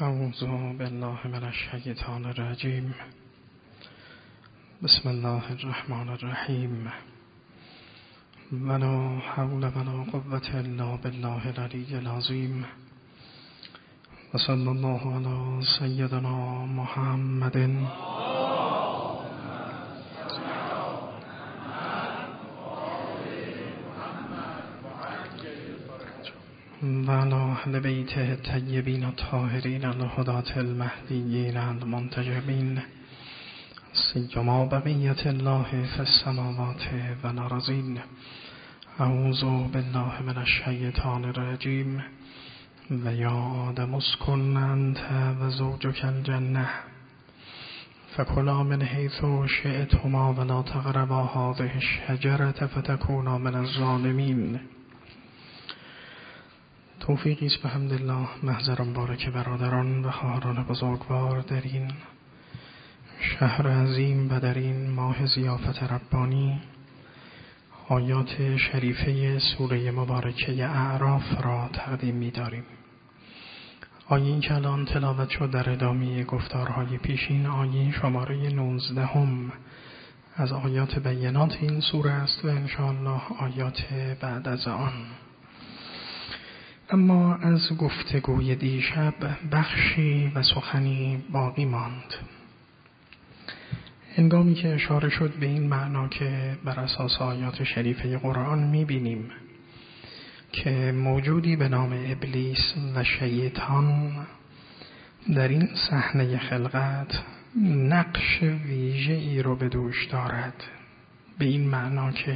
اعوذ بالله من الشیطان الرجیم. بسم الله الرحمن الرحیم. ولا حول ولا قوة الا بالله العلی العظیم. و صلی الله علی سیدنا محمد و علی اهل بیته الطیبین الطاهرین الهداة المهدیین المنتجبین، سیما بقیة الله فی السماوات و الارضین. اعوذ بالله من الشیطان الرجیم. و یا آدم اسکن انت و زوجک الجنة فکلا من حیث شئتما ولا تقربا هذه الشجرة فتکونا من الظالمین. توفیقی است بحمدالله. محضر مبارک برادران و خواهران بزرگوار در این شهر عظیم و در این ماه ضیافت ربانی، آیات شریفه سوره مبارکه اعراف را تقدیم می داریم. آیه که الان تلاوت شد در ادامه گفتارهای پیشین، آیه شماره 19 از آیات بینات این سوره است و انشاءالله آیات بعد از آن. اما از گفتگوی دیشب بخشی و سخنی باقی ماند. هنگامی که اشاره شد به این معنا که بر اساس آیات شریفه قرآن می‌بینیم که موجودی به نام ابلیس و شیطان در این صحنه خلقت نقش ویژه‌ای رو به دوش دارد، به این معنا که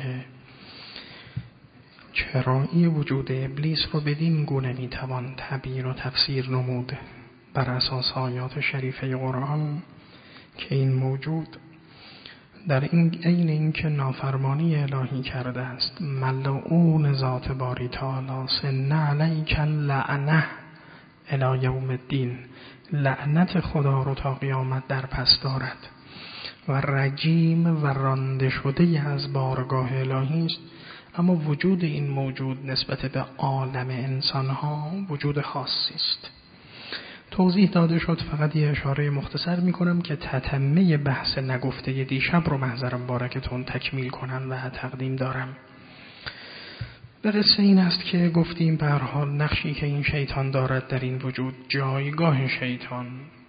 چرایی وجود ابلیس رو بدین گونه میتوان تعبیر و تفسیر نمود بر اساس آیات شریفه قرآن که این موجود در این اینکه نافرمانی الهی کرده است، ملعون ذات باری تعالی، سن علیک لعنه الی یوم الدین، لعنت خدا رو تا قیامت در پس دارد و رجیم و رانده شده از بارگاه الهی است. اما وجود این موجود نسبت به عالم انسانها وجود خاصی است. توضیح داده شد، فقط یه اشاره مختصر میکنم که تتمه بحث نگفته دیشب رو محضر مبارکتون تکمیل کنم و تقدیم دارم. به قصه این است که گفتیم به هر حال نقشی که این شیطان دارد در این وجود، جایگاه شیطان،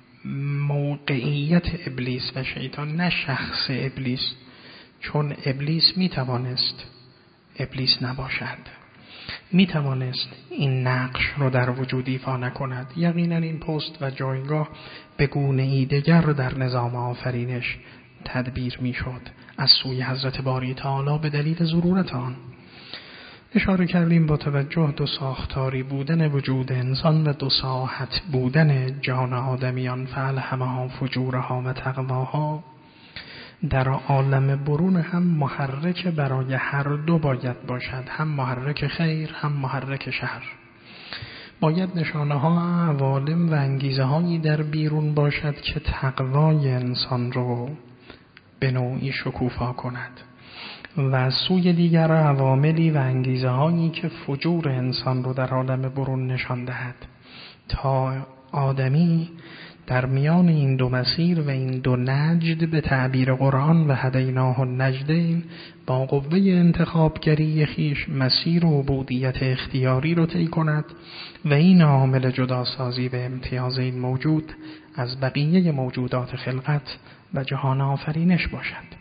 موقعیت ابلیس و شیطان، نه شخص ابلیس، چون ابلیس میتوانست ابلیس نباشد، میتوانست این نقش رو در وجود ایفا نکند. یقینا این پست و جایگاه به گونه‌ای دیگر در نظام آفرینش تدبیر میشد از سوی حضرت باری تعالی به دلیل ضرورت آن. اشاره کردیم با توجه دو ساختاری بودن وجود انسان و دو ساحت بودن جان آدمیان، فالهمها فجورها و تقواها، در عالم برون هم محرک برای هر دو باید باشد، هم محرک خیر هم محرک شر. باید نشانه ها، عوالم و انگیزه هایی در بیرون باشد که تقوای انسان رو به نوعی شکوفا کند و سوی دیگر عواملی و انگیزه هایی که فجور انسان رو در عالم برون نشان دهد، تا آدمی در میان این دو مسیر و این دو نجد به تعبیر قرآن و هدیناه النجدین با قوه انتخابگری خیش مسیر و عبودیت اختیاری رو طی کند و این عامل جداسازی و امتیاز این موجود از بقیه موجودات خلقت و جهان آفرینش باشد.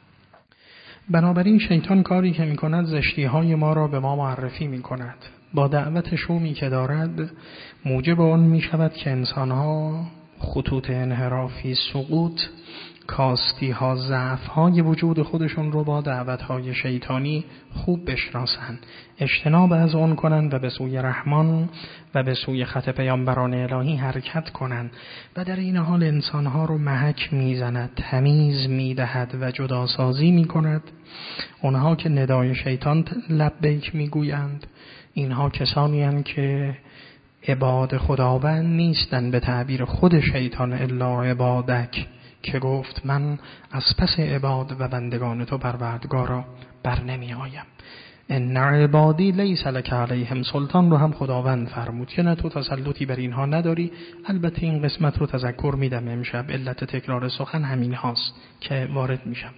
بنابراین شیطان کاری که می کند زشتی های ما را به ما معرفی می کند. با دعوت شومی که دارد موجب آن می شود که انسان ها خطوط انحرافی، سقوط، کاستی ها، ضعف های وجود خودشون رو با دعوت های شیطانی خوب بشناسن، اجتناب از اون کنن و به سوی رحمان و به سوی خط پیامبران الهی حرکت کنن و در این حال انسان ها رو محک میزند، تمیز میدهد و جداسازی میکند. اونها که ندای شیطان لبیک میگویند، اینها کسانی هستند که عباد خداوند نیستن به تعبیر خود شیطان، الا عبادک، که گفت من از پس عباد و بندگان تو پروردگارا بر نمی آیم. ان عبادی لیس لک علیهم سلطان رو هم خداوند فرمود که نه تو تسلطی بر اینها نداری. البته این قسمت رو تذکر میدم امشب، علت تکرار سخن همین هاست که وارد میشم.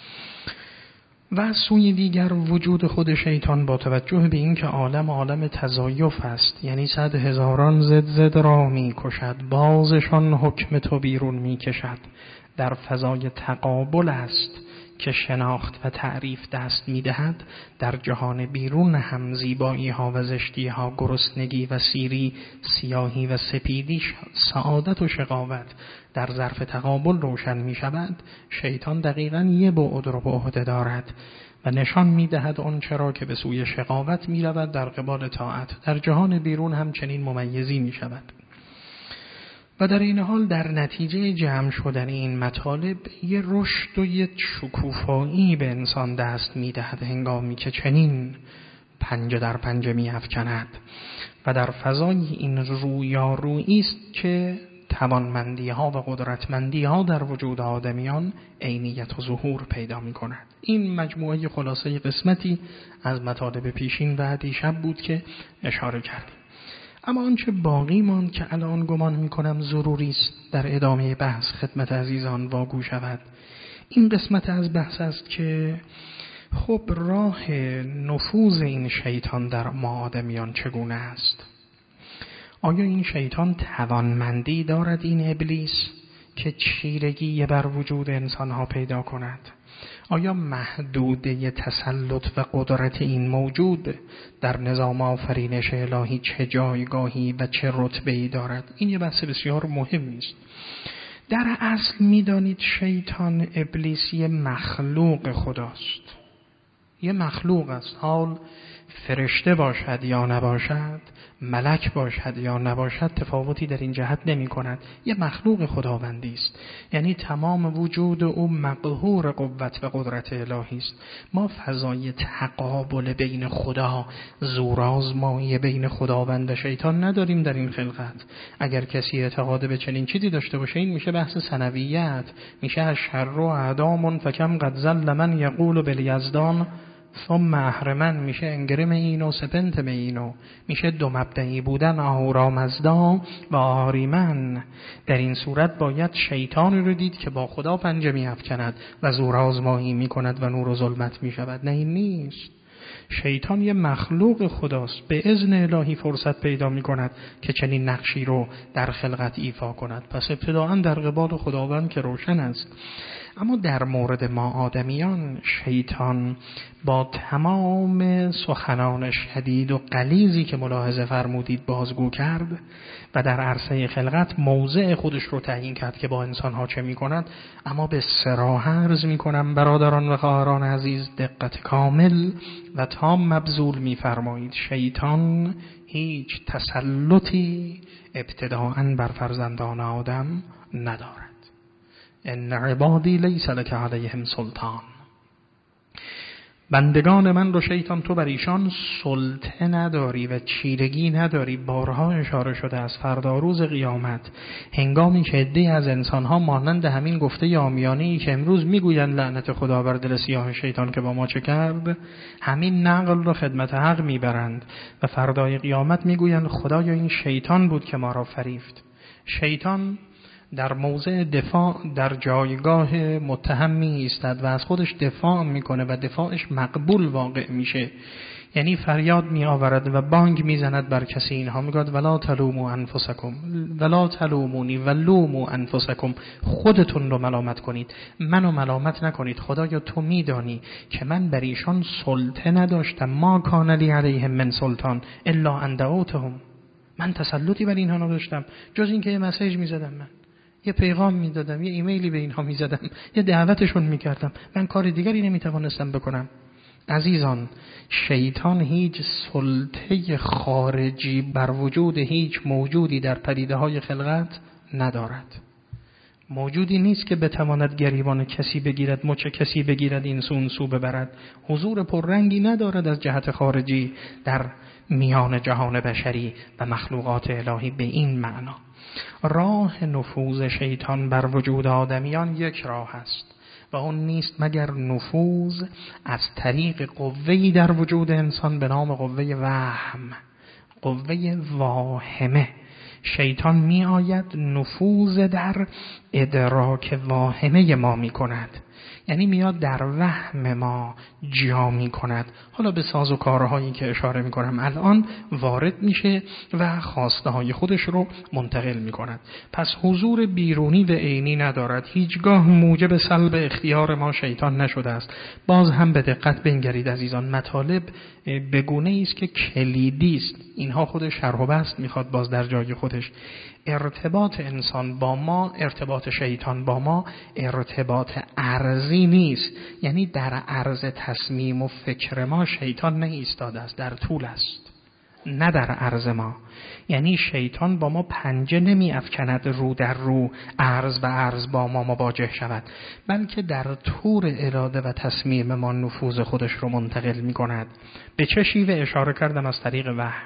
و از سوی دیگر وجود خود شیطان با توجه به این که عالم تزایف است، یعنی 100,000 ضد را می کشد، بازشان حکم تو بیرون می کشد، در فضای تقابل است که شناخت و تعریف دست می دهد. در جهان بیرون هم زیبایی ها و زشتی ها، گرسنگی و سیری، سیاهی و سپیدی، سعادت و شقاوت در ظرف تقابل روشن می شود. شیطان دقیقاً یه بعد رو به عهده دارد و نشان می دهد آن چرا که به سوی شقاوت می رود در قبال طاعت. در جهان بیرون هم چنین ممیزی می شود. و در این حال در نتیجه جمع شدن این مطالب یه رشد و یه شکوفایی به انسان دست می دهد هنگامی که چنین پنجه در پنجه می افکند و در فضای این رویارویی است که توانمندی ها و قدرتمندی ها در وجود آدمیان عینیت و ظهور پیدا می کند. این مجموعه خلاصه قسمتی از مطالب پیشین و دیشب بود که اشاره کردیم. اما آنچه باقی ماند که الان گمان می‌کنم ضروری است در ادامه بحث خدمت عزیزان واگو شود، این قسمت از بحث است که خب راه نفوذ این شیطان در ما آدمیان چگونه است؟ آیا این شیطان توانمندی دارد، این ابلیس، که چیرگی بر وجود انسان‌ها پیدا کند؟ آیا محدوده تسلط و قدرت این موجود در نظام آفرینش الهی چه جایگاهی و چه رتبه‌ای دارد؟ این یه بحث بسیار مهمی است. در اصل می‌دانید شیطان، ابلیس، یه مخلوق خداست. یه مخلوق است. حال فرشته باشد یا نباشد، ملک باشد یا نباشد، تفاوتی در این جهت نمی کند. یه مخلوق خداوندی است، یعنی تمام وجود او مقهور قوت و قدرت الهی است. ما فضای تقابل بین خدا، زورآزمایی بین خداوند و شیطان نداریم در این خلقت. اگر کسی اعتقاد به چنین چیزی داشته باشه، این میشه بحث ثنویت، میشه الشر اعدام فکم قد ظل من یقول بالیزدان ثم اهرمن، میشه انگرم اینو سپنت به اینو، میشه دو مبدعی بودن آهورامزدا و آهریمن. در این صورت باید شیطان رو دید که با خدا پنجه می‌افکند و زورآزمایی می‌کند و نور و ظلمت می‌شود. نه، این نیست. شیطان یه مخلوق خداست، به اذن الهی فرصت پیدا می‌کند که چنین نقشی رو در خلقت ایفا کند. پس ابتداءً در قبال خداوند که روشن است. اما در مورد ما آدمیان، شیطان با تمام سخنان شدید و غلیظی که ملاحظه فرمودید بازگو کرد و در عرصه خلقت موضع خودش رو تعیین کرد که با انسان‌ها چه می‌کند. اما به صراحت عرض می‌کنم برادران و خواهران عزیز، دقت کامل و تام مبذول می‌فرمایید. شیطان هیچ تسلطی ابتداءً بر فرزندان آدم ندارد. ان عبادی لیس لک علیهم سلطان. بندگان من رو شیطان تو بر ایشان سلطه نداری و چیرگی نداری. بارها اشاره شده از فردا روز قیامت، هنگامی که عده‌ای از انسان‌ها مانند همین گفته عامیانه‌ای که امروز میگویند لعنت خدا بر دل سیاه شیطان که با ما چه کرد، همین نقل رو خدمت حق میبرند و فردای قیامت میگویند خدایا این شیطان بود که ما را فریفت. شیطان در موضع دفاع در جایگاه متهم می ایستد و از خودش دفاع میکنه و دفاعش مقبول واقع میشه. یعنی فریاد می آورد و بانگ میزند بر کسی، اینها میگوید ولا تلوموا انفسکم ولا تلومونی ولوموا انفسکم، خودتون رو ملامت کنید، منو ملامت نکنید. خدایا تو میدانی که من بر ایشان سلطه نداشتم. ما کان لی علیهم من سلطان الا ان دعوتهم، من تسلطی بر اینها نداشتم جز اینکه یه مسیج میزدم، من یه پیغام میدادم، یه ایمیلی به اینها میزدم، یه دعوتشون میکردم، من کار دیگری نمیتوانستم بکنم. عزیزان، شیطان هیچ سلطه خارجی بر وجود هیچ موجودی در پدیده های خلقت ندارد. موجودی نیست که بتواند گریبان کسی بگیرد، مچ کسی بگیرد، این سو اون سو ببرد. حضور پررنگی ندارد از جهت خارجی در میان جهان بشری و مخلوقات الهی به این معنا. راه نفوذ شیطان بر وجود آدمیان یک راه است و اون نیست مگر نفوذ از طریق قوه‌ای در وجود انسان به نام قوه وهم، قوه واهمه. شیطان می آید نفوذ در ادراک واهمه ما می کند، یعنی میاد در وهم ما جا می کند. حالا به ساز و کارهایی که اشاره می کنم الان وارد میشه و خواسته های خودش رو منتقل می کند. پس حضور بیرونی و عینی ندارد، هیچگاه موجب سلب اختیار ما شیطان نشده است. باز هم به دقت بنگرید عزیزان، مطالب به گونه‌ای است که کلیدی است. اینها خودش شرح و بسط میخواد باز در جای خودش. ارتباط انسان با ما، ارتباط شیطان با ما ارتباط عرضی نیست، یعنی در عرض تصمیم و فکر ما شیطان نه ایستاده است، در طول است، نه در عرض ما. یعنی شیطان با ما پنجه نمی افکند رو در رو، عرض به عرض با ما مواجه شود، بلکه در طور اراده و تصمیم ما نفوذ خودش رو منتقل می کند. به چه شیوه اشاره کردم؟ از طریق وهم.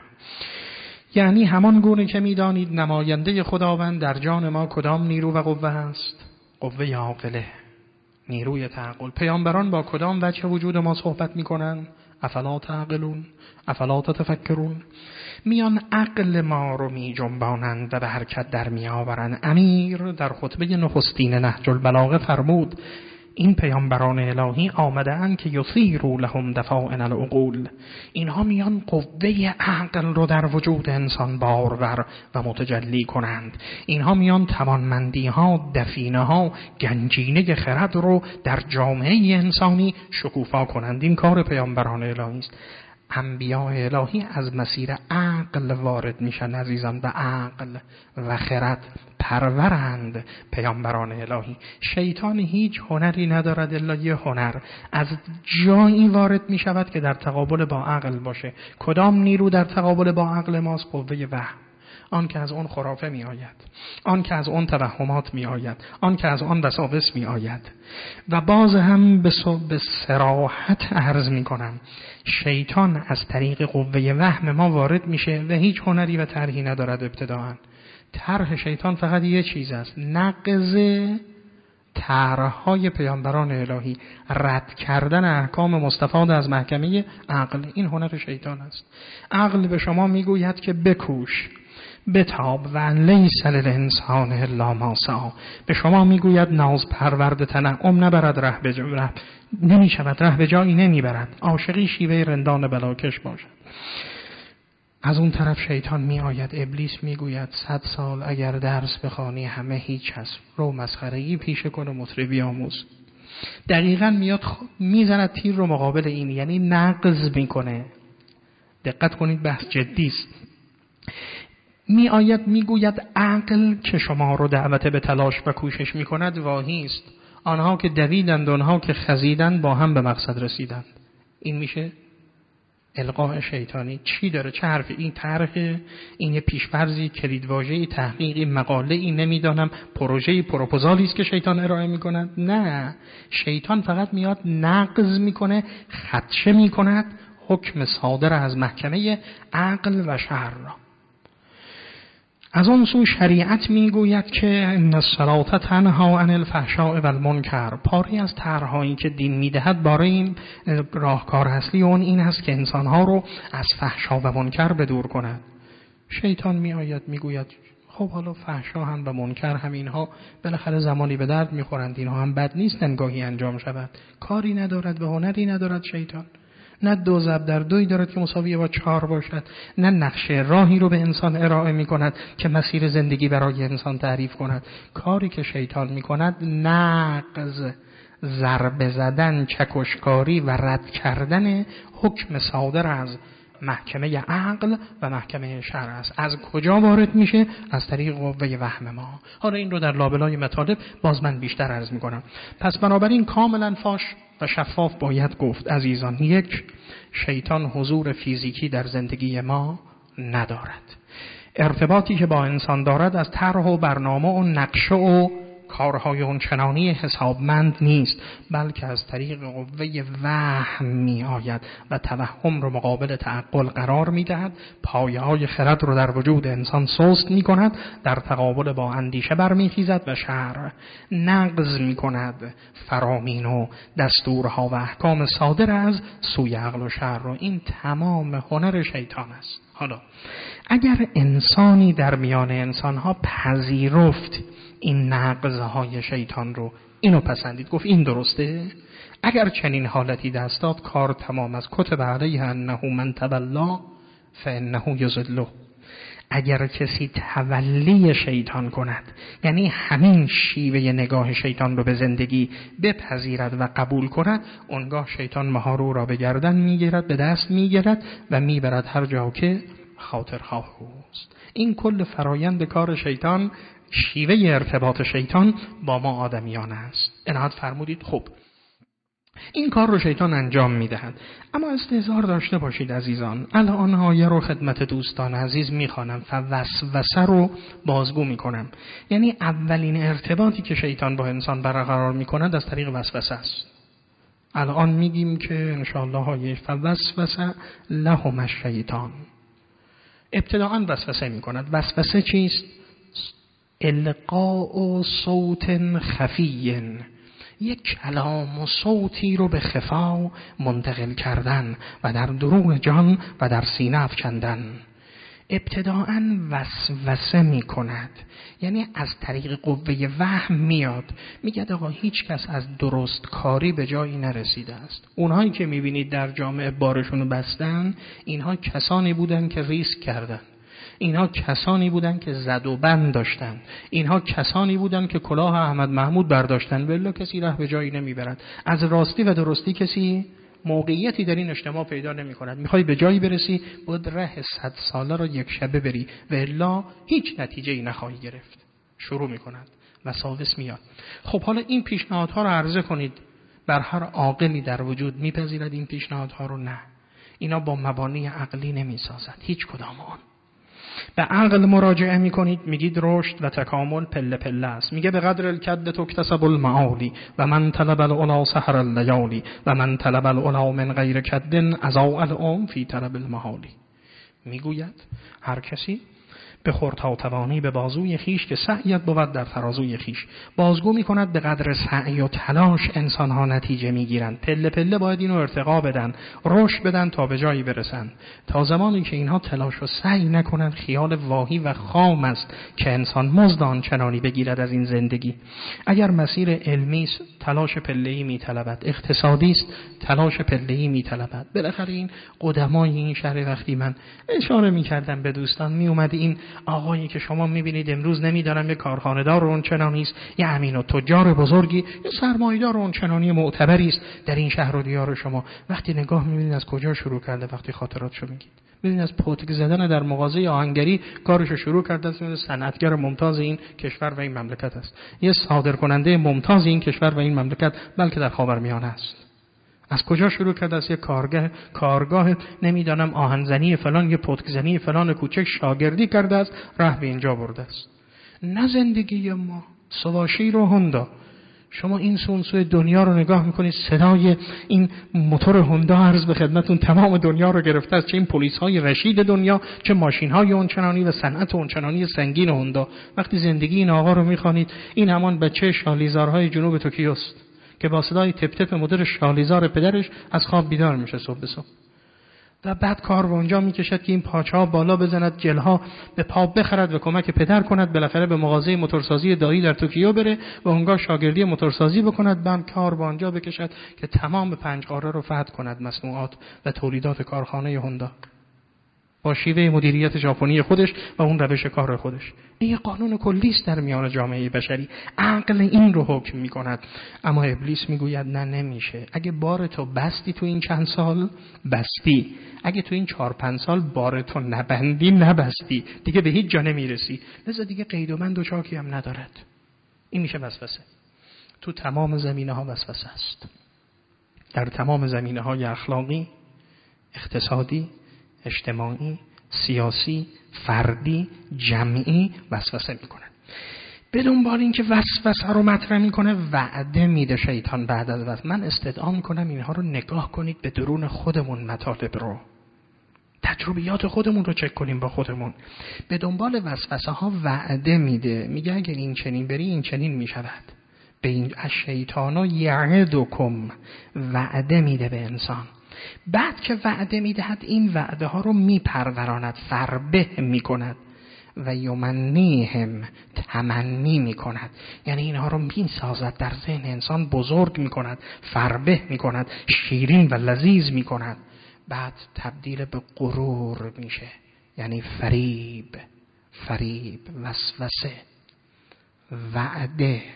یعنی همان گونه که می‌دانید نماینده خداوند در جان ما کدام نیرو و قوه است؟ قوه عاقله، نیروی تعقل. پیامبران با کدام وجه وجود ما صحبت می‌کنند؟ افلا تعقلون، افلا تتفکرون. میان عقل ما رو می‌جنبانند و به حرکت در می‌آورند. امیر در خطبه نخستین نهج البلاغه فرمود این پیامبران الهی آمده‌اند که یثیروا لهم دفائن العقول. اینها میان قوه عقل رو در وجود انسان بارور و متجلی کنند. اینها میان توانمندی‌ها، دفینه‌ها، گنجینه خرد رو در جامعه انسانی شکوفا کنند. این کار پیامبران الهی است. انبیاء الهی از مسیر عقل وارد میشن عزیزان، و عقل و خرد پرورند پیامبران الهی. شیطان هیچ هنری ندارد الا یه هنر، از جایی وارد میشود که در تقابل با عقل باشه. کدام نیرو در تقابل با عقل ماست؟ قوه وهم. آن که از اون خرافه می آید، آن که از اون توهمات می آید، آن که از آن وساوس می آید. و باز هم به صراحت عرض می کنم، شیطان از طریق قوه وهم ما وارد میشه و هیچ هنری و طرحی ندارد. ابتداءً طرح شیطان فقط یه چیز است، نقض طرح‌های پیامبران الهی، رد کردن احکام مستفاد از محکمه عقل. این هنر شیطان است. عقل به شما میگوید که بکوش، بتاب و لیس للانسان الا ما سعی. به شما میگوید ناز پرورد تنعم نبرد ره به جا، نمی شود، ره به جایی نمی برد. عاشقی شیوه رندان بلاکش باشد. از اون طرف شیطان می آید، ابلیس می گوید 100 سال اگر درس بخوانی همه هیچ هست، رو مسخرگی پیشه کن و مطربی آموز. دقیقاً میاد میزند تیر رو مقابل این، یعنی نقض میکنه. دقت کنید، بحث جدی است. می آید می گوید عقل که شما رو دعوت به تلاش و کوشش می کند واهی است. آنها که دویدند، آنها که خزیدند، با هم به مقصد رسیدند. این میشه القاء شیطانی. چی داره؟ چه حرفی؟ این طرح، این یه پیش‌فرضی، کلیدواژه‌ای، تحقیقی، مقاله‌ای، نمیدانم پروژه‌ای، پروپوزالی است که شیطان ارائه می‌کند. نه، شیطان فقط میاد نقض میکنه، خدشه میکند حکم صادر از محکمه عقل و شرع را. از اون سو شریعت میگوید که ان الصلاة تنها عن الفحشاء و المنکر. پاری از طرح‌هایی که دین میدهد برای این راهکار اصلی اون این است که انسان‌ها رو از فحشا و منکر به دور کند. شیطان میآید میگوید خب حالا فحشا هم و منکر هم اینها بالاخره زمانی به درد میخورند، اینها هم بد نیست انگاهی انجام شود. کاری ندارد و هنری ندارد شیطان. نه 2 ضرب در 2 دارد که مساوی با 4 باشد، نه نقشه راهی رو به انسان ارائه می کند که مسیر زندگی برای انسان تعریف کند. کاری که شیطان می کند نقض، ضربه زدن، چکشکاری و رد کردن حکم صادر از محکمه عقل و محکمه شرع است. از کجا وارد میشه؟ از طریق قوه وهم ما. حالا این رو در لابلای مطالب باز من بیشتر عرض میکنم. پس بنابراین کاملا فاش و شفاف باید گفت عزیزان، 1، شیطان حضور فیزیکی در زندگی ما ندارد. ارتباطی که با انسان دارد از طرح و برنامه و نقشه و کارهای اون چنانی حسابمند نیست، بلکه از طریق قوه وهم می آید و توهم رو مقابل تعقل قرار می دهد، پایه های خرد رو در وجود انسان سست می کند، در تقابل با اندیشه برمی خیزد و شرع نقض می کند فرامین و دستورها و احکام صادر از سوی عقل و شرع رو. این تمام هنر شیطان است. حالا اگر انسانی در میان انسانها پذیرفت این نقضهای شیطان رو، اینو پسندید، گفت این درسته، اگر چنین حالتی دست داد، کار تمام از کتب علیه انه من تولا فانه یضله. اگر کسی تولی شیطان کند، یعنی همین شیوه نگاه شیطان رو به زندگی بپذیرد و قبول کند، اونگاه شیطان مهارو را به گردن میگیرد، به دست میگیرد و میبرد هر جا که خاطر خواه اوست. این کل فرایند کار شیطان، شیوه ارتباط شیطان با ما آدمیان است. عنایت فرمودید. خب این کار رو شیطان انجام میدهد، اما استحضار داشته باشید عزیزان. الان آیه رو خدمت دوستان عزیز میخوانم، فوسوسه رو بازگو میکنم. یعنی اولین ارتباطی که شیطان با انسان برقرار میکند از طریق وسوسه است. الان میگیم که انشاءالله آیه فوسوسه لهم الشیطان، ابتداءً وسوسه میکند. وسوسه چیست؟ القاء صوت خفی، یک کلام و صوتی رو به خفا منتقل کردن و در دروغ جان و در سینه افکندن. ابتداءً وسوسه می کند، یعنی از طریق قوه وهم میاد، میگه آقا هیچ کس از درست کاری به جایی نرسیده است. اونهایی که میبینید در جامعه بارشون رو بستن، اینها کسانی بودن که ریسک کردن، اینها کسانی بودن که زد و بند داشتن، اینها کسانی بودن که کلاه احمد محمود برداشتن. والله کسی راه به جایی نمیبرد. از راستی و درستی کسی موقعیتی در این اجتماع پیدا نمی کند. میخوای به جایی برسی، باید راه 100 ساله را یک شبه بری و الا هیچ نتیجه‌ای نخواهی گرفت. شروع میکند وساوس میاد. خب حالا این پیشنهادها رو عرضه کنید، بر هر عاقلی در وجود میپذیرد این پیشنهادها رو؟ نه، اینا با مبانی عقلی نمیسازد هیچ کدام آن. به عقل مراجعه میکنید، میگید رشد و تکامل پله پله است. میگه به قدر الکد تکتسب المعالی و من طلب العلا سحر اللیالی و من طلب العلا من غیر کد اضاع العمر فی طلب المحالی. میگوید هر کسی به خردها توانی به بازوی خیش که سعیت بود در ترازوی خیش. بازگو میکند به قدر سعی و تلاش انسانها نتیجه میگیرند. پله پله باید اینو ارتقا بدن، رشد بدن تا به جایی برسن. تا زمانی که اینها تلاش و سعی نکنند، خیال واهی و خام است که انسان مزد چنانی بگیرد از این زندگی. اگر مسیر علمی است، تلاش پله‌ای میطلبد، اقتصادی است، تلاش پله‌ای میطلبد. بالاخره این قدمای این شهر، وقتی من اشاره میکردم به دوستان، میومد این آقایی که شما میبینید امروز نمیدارم یه کارخانه‌دار اون چنانی است، یه امین و تجار بزرگی، یه سرمایه‌دار اون چنانی معتبری است در این شهر و دیار شما، وقتی نگاه میبینید از کجا شروع کرده، وقتی خاطراتشو میگید ببینید از پتک زدن در مغازه آهنگری کارشو شروع کرده است. صنعتگر ممتاز این کشور و این مملکت است، یه صادرکننده ممتاز این کشور و این مملکت، بلکه در خاورمیانه است. از کجا شروع کرده است؟ یک کارگاه نمیدانم آهنزنی فلان، یه پتکزنی فلان کوچک شاگردی کرده است، راه به اینجا برده است. نه زندگی ما سواشیر و هوندا. شما این سوی دنیا رو نگاه میکنید، صدای این موتور هوندا عرض به خدمتون تمام دنیا رو گرفته است، چه این پلیس های رشید دنیا، چه ماشین های اونچنانی و صنعت اونچنانی سنگین هوندا. وقتی زندگی این آقا رو میخوانید، این همان بچه شالیزارهای جنوب توکیو است که با صدای تپ تپ مدر شالیزار پدرش از خواب بیدار میشه صبح به صبح و بعد کار به اونجا میکشد که این پاچه‌ها بالا بزند، جلها به پا بخرد و کمک پدر کند، بالاخره به مغازه موتورسازی دایی در توکیو بره و اونجا شاگردی موتورسازی بکند، بعد کار به اونجا بکشد که تمام 5 قاره رو فتح کند، مصنوعات و تولیدات کارخانه هوندا با شیوه مدیریت ژاپنی خودش و اون روش کار خودش. این یه قانون کلی است در میان جامعه بشری. عقل این رو حکم میکند، اما ابلیس میگوید نه، نمیشه. اگه بار تو بستی تو این چند سال بستی، اگه تو این 4-5 سال بار تو نبندی نبستی، دیگه به هیچ جا نمیرسی، لذا دیگه قید و بند و چاکی هم ندارد. این میشه وسوسه. تو تمام زمینه‌ها وسوسه است، در تمام زمینه‌های اخلاقی، اقتصادی، اجتماعی، سیاسی، فردی، جمعی وسوسه میکنن. به دنبال این که وسوسه رو مطرح میکنه وعده میده شیطان بعد از وقت. من استدعا میکنم اینها رو نگاه کنید به درون خودمون، مطالب رو، تجربیات خودمون رو چک کنیم با خودمون. به دنبال وسوسه ها وعده میده، میگه اگر این چنین بری این چنین میشود. به این الشیطان یعدکم، وعده میده به انسان. بعد که وعده میدهد این وعده ها رو میپروراند، فربه میکند. و یمنیهم، تمنی میکند، یعنی اینها رو میسازد در ذهن انسان، بزرگ میکند، فربه میکند، شیرین و لذیذ میکند. بعد تبدیل به غرور میشه، یعنی فریب، وسوسه، وعده،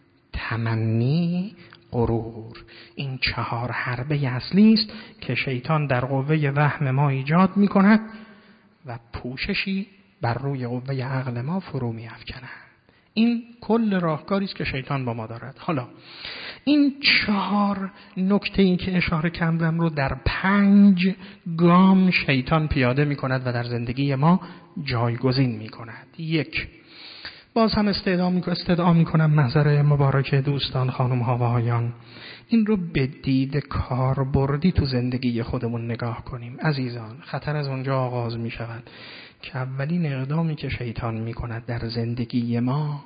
تمنی، غرور. این 4 حربه اصلی است که شیطان در قوه وهم ما ایجاد میکند و پوششی بر روی قوه عقل ما فرو می‌افکند. این کل راهکاری است که شیطان با ما دارد. حالا این 4 نکته‌ای که اشاره کردم رو در 5 گام شیطان پیاده می‌کند و در زندگی ما جایگزین می‌کند. 1. باز هم استدعا می‌کنم محضر مبارک دوستان، خانم‌ها و آقایان، این رو به دید کاربردی تو زندگی خودمون نگاه کنیم. عزیزان، خطر از اونجا آغاز می‌شود که اولین اقدامی که شیطان می‌کند در زندگی ما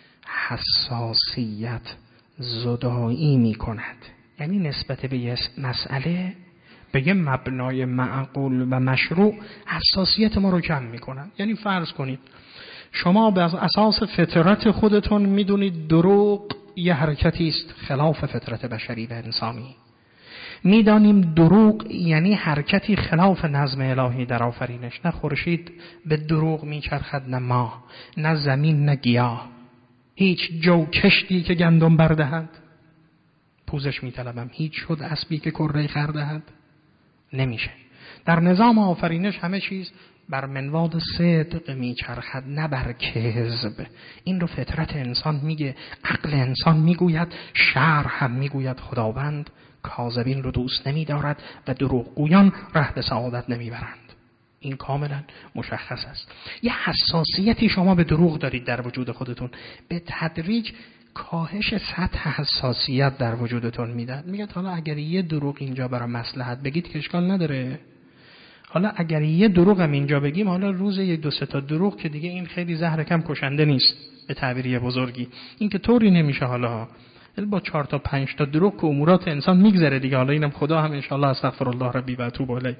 حساسیت زدایی می‌کند. یعنی نسبت به یه مسئله، به یه مبنای معقول و مشروع حساسیت ما رو کم می‌کند. یعنی فرض کنید شما به اساس فطرت خودتون می‌دونید دروغ یه حرکتی است خلاف فطرت بشری و انسانی. میدانیم دروغ یعنی حرکتی خلاف نظم الهی در آفرینش. نه خورشید به دروغ میچرخد، نه ماه، نه زمین، نه گیاه. هیچ جو کشتی که گندم بردهد پوزش میطلبم. هیچ شد اسبی که کره خر دهد نمیشه. در نظام آفرینش همه چیز بر منوال صدق میچرخد، نه بر کذب. این رو فطرت انسان میگه، عقل انسان میگوید، شرع هم میگوید. خداوند کاذبین رو دوست نمی‌دارد و دروغگویان ره به سعادت نمیبرند. این کاملا مشخص است. یه حساسیتی شما به دروغ دارید در وجود خودتون، به تدریج کاهش سطح حساسیت در وجودتون میدن. میگه حالا اگر یه دروغ اینجا برای مصلحت بگید که اشکال نداره، حالا اگر یه دروغ هم اینجا بگیم، حالا روز 1-2-3 تا دروغ که دیگه این خیلی زهر کم کشنده نیست به تعبیری بزرگی. این که طوری نمیشه. حالا با 4 تا 5 تا دروغ که امورات انسان میگذره دیگه. حالا اینم خدا هم انشالله استغفر الله ربی و اتوب الیه.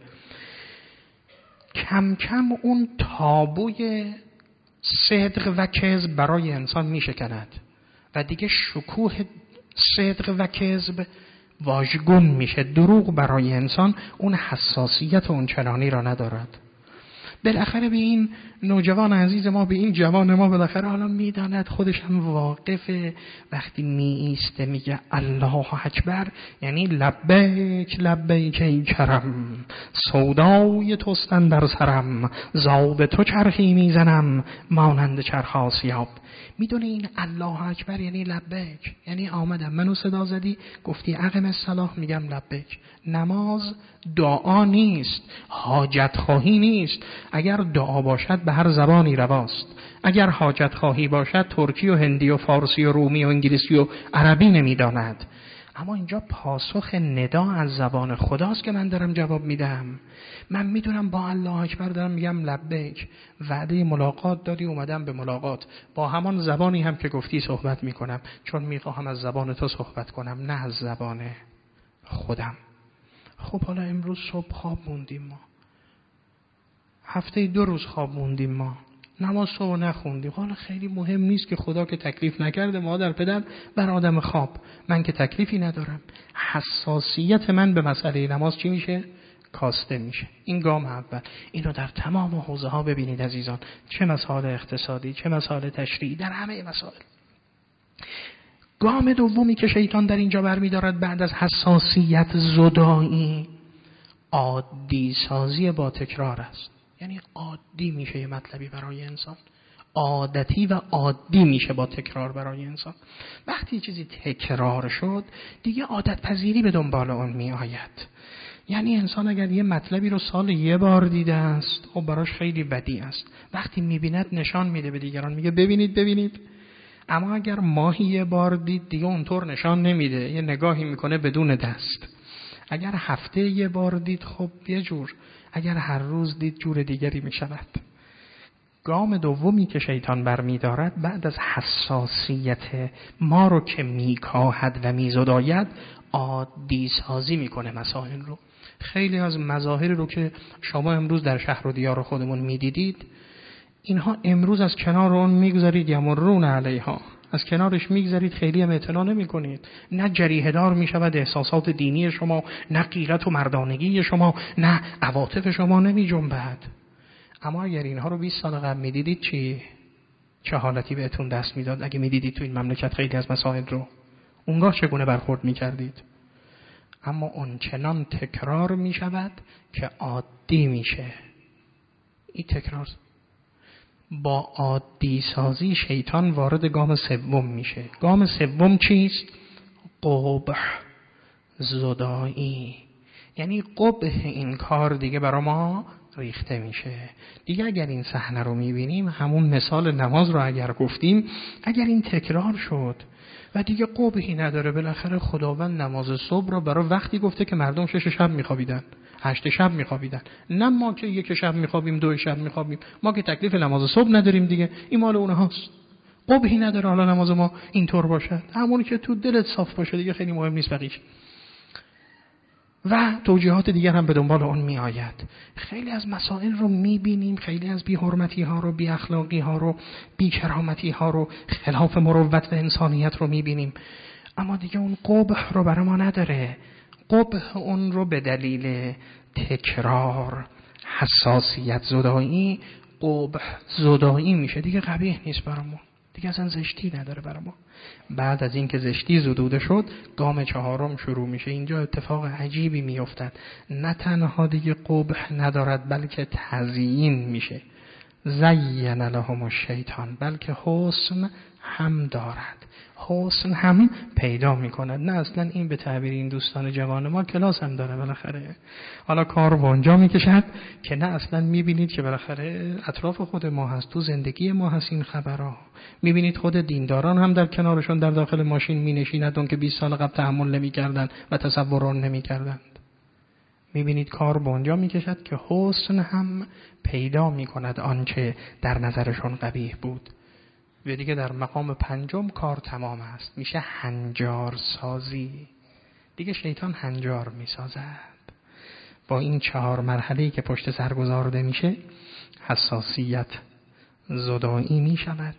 کم کم اون تابوی صدق و کذب برای انسان میشکند و دیگه شکوه صدق و کذب واژگون میشه. دروغ برای انسان اون حساسیت اون چنانی را ندارد. بالاخره به این نوجوان عزیز ما، به این جوان ما، بالاخره حالا میداند، خودش هم واقفه، وقتی میایسته میگه الله اکبر یعنی لبیک لبیک ای کرم، سودای توستن در سرم، زاب تو چرخی میزنم مانند چرخ آسیاب. میدونه این الله اکبر یعنی لبیک، یعنی آمدم، منو صدا زدی گفتی اقم الصلاه، میگم لبیک. نماز دعا نیست، حاجت خواهی نیست. اگر دعا باشد به هر زبانی رواست، اگر حاجت خواهی باشد ترکی و هندی و فارسی و رومی و انگلیسی و عربی نمیداند. اما اینجا پاسخ ندا از زبان خداست که من دارم جواب میدم. من میدونم با الله اکبر دارم میگم لبیک، وعده ملاقات دادی، اومدم به ملاقات، با همان زبانی هم که گفتی صحبت میکنم، چون میخواهم از زبان تو صحبت کنم نه از زبان خودم. خب حالا امروز صبح خواب موندیم ما، هفته 2 روز خواب موندیم ما، نماز صبح نخوندیم. حالا خیلی مهم نیست که خدا که تکلیف نکرده، مادر پدر بر آدم خواب، من که تکلیفی ندارم. حساسیت من به مسئله نماز چی میشه؟ کاسته میشه. این گام اول. اینو در تمام حوزه ها ببینید عزیزان، چه مسائل اقتصادی، چه مسائل تشریعی، در همه مسائل. گام دومی که شیطان در اینجا برمی‌دارد بعد از حساسیت زدایی، عادی سازی با تکرار است. یعنی عادی میشه یه مطلبی برای انسان، عادتی و عادی میشه با تکرار برای انسان. وقتی چیزی تکرار شد دیگه عادت پذیری به دنبال اون می آید. یعنی انسان اگر یه مطلبی رو سال 1 بار دیده است، خب براش خیلی بدی است. وقتی میبیند نشان میده به دیگران، میگه ببینید اما اگر ماهی یه بار دید دیگه اونطور نشان نمیده، یه نگاهی میکنه بدون دست. اگر هفته یه بار دید خب یه جور، اگر هر روز دید جور دیگری میشود. گام دومی که شیطان برمی‌دارد بعد از حساسیت ما رو که میکاهد و میزداید، عادی سازی میکنه مسائل رو. خیلی از مظاهر رو که شما امروز در شهر و دیار خودمون میدیدید، اینها امروز از کنار اون میگذارید یمرون علیها، از کنارش میگذارید، خیلی هم اعتنا نمی‌کنید. نه جریحه دار میشود احساسات دینی شما، نه غیرت و مردانگی شما، نه عواطف شما نمی‌جنبد. اما اگر اینها رو 20 سال قبل میدیدید چه حالتی بهتون دست میداد؟ اگه میدیدید تو این مملکت خیلی از مسائل رو، اونگاه چگونه برخورد میکردید؟ اما اون چنان تکرار میشود که عادی میشه. این تکرار با عادی سازی شیطان وارد گام سوم میشه. گام سوم چیست؟ قبح، زدایی. یعنی قبح این کار دیگه برای ما ریخته میشه. دیگه اگر این صحنه رو میبینیم، همون مثال نماز رو اگر گفتیم، اگر این تکرار شد و دیگه قبحی نداره، بالاخره خداوند نماز صبح رو برای وقتی گفته که مردم 6 شب میخوابیدن، 8 شب میخوابیدن، نه ما که 1 شب میخوابیم، 2 شب میخوابیم، ما که تکلیف نماز صبح نداریم دیگه، این مال اونهاست. قبحی نداره حالا نماز ما اینطور باشه، همونی که تو دلت صاف باشه دیگه خیلی مهم نیست بقیه. و توجیهات دیگر هم به دنبال اون می آید. خیلی از مسائل رو می بینیم، خیلی از بی حرمتی ها رو، بی اخلاقی ها رو، بی کرامتی ها رو، خلاف مروت و انسانیت رو می بینیم، اما دیگه اون قبح رو برای ما نداره. قبح اون رو به دلیل تکرار، حساسیت زدایی، قبح زدایی میشه، دیگه قبیح نیست برای ما، دیگه اصلا زشتی نداره برای ما. بعد از اینکه زشتی زدوده شد، گام 4 شروع میشه. اینجا اتفاق عجیبی میافتد. نه تنها دیگه قبح ندارد، بلکه تزیین میشه. زین لهم الشیطان، بلکه حسن هم دارد، حسن هم پیدا میکند. نه اصلا این به تعبیر این دوستان جوان ما کلاس هم داره بالاخره. حالا کار به اونجا میکشد که نه اصلا میبینید که بالاخره اطراف خود ما هست، تو زندگی ما هست این خبرها. میبینید خود دینداران هم در کنارشون در داخل ماشین مینشیند اون که 20 سال قبل تحمل نمیکردن و تصور نمیکردند. میبینید کار به اونجا میکشد که حسن هم پیدا میکند آنچه در نظرشون قبیح بود. و دیگه در مقام 5 کار تمام است، میشه هنجار سازی. دیگه شیطان هنجار میسازد با این 4 مرحله‌ای که پشت سر گذارده میشه. حساسیت زدایی میشود،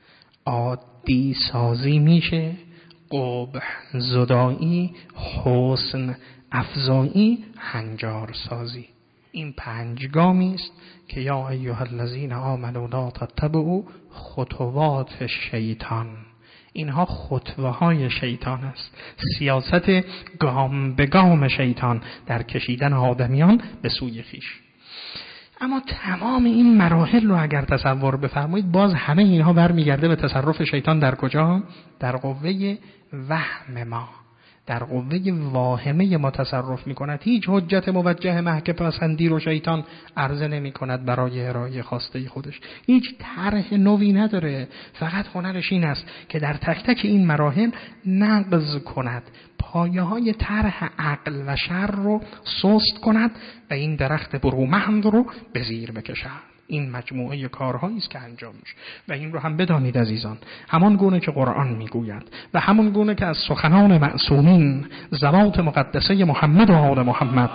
عادی سازی میشه، قبح زدایی، حسن افزایی، هنجار سازی. این 5 گامی است که یا ایها الذین آمنوا لا تتبعوا خطوات الشیطان. اینها خطوه های شیطان است، سیاست گام به گام شیطان در کشیدن آدمیان به سوی خویش. اما تمام این مراحل رو اگر تصور بفرمایید، باز همه اینها برمیگرده به تصرف شیطان در کجا؟ در قوه وهم ما، در قوه واهمه ما تصرف می کند. هیچ حجت موجه محک پسندی رو شیطان عرضه نمی کند برای ارائه خواسته خودش. هیچ طرح نوی نداره، فقط هنرش این است که در تک تک این مراحل نقض کند، پایه های طرح عقل و شر رو سست کند و این درخت برومند رو به زیر بکشد. این مجموعه کارهایی است که انجام میشه و این رو هم بدانید عزیزان، همان گونه که قرآن میگوید و همان گونه که از سخنان معصومین ذوات مقدسه محمد و آل محمد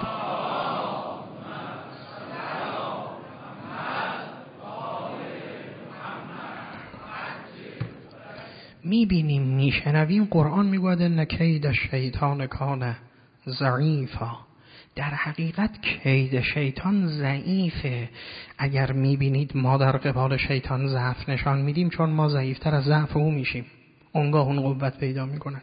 میبینیم، میشنویم. قرآن میگوید ان کید الشیطان کان ضعیفا. در حقیقت کید شیطان ضعیفه. اگر میبینید ما در قبال شیطان ضعف نشان میدیم، چون ما ضعیفتر از ضعف او میشیم، اونگاه اون قوت پیدا میکنه.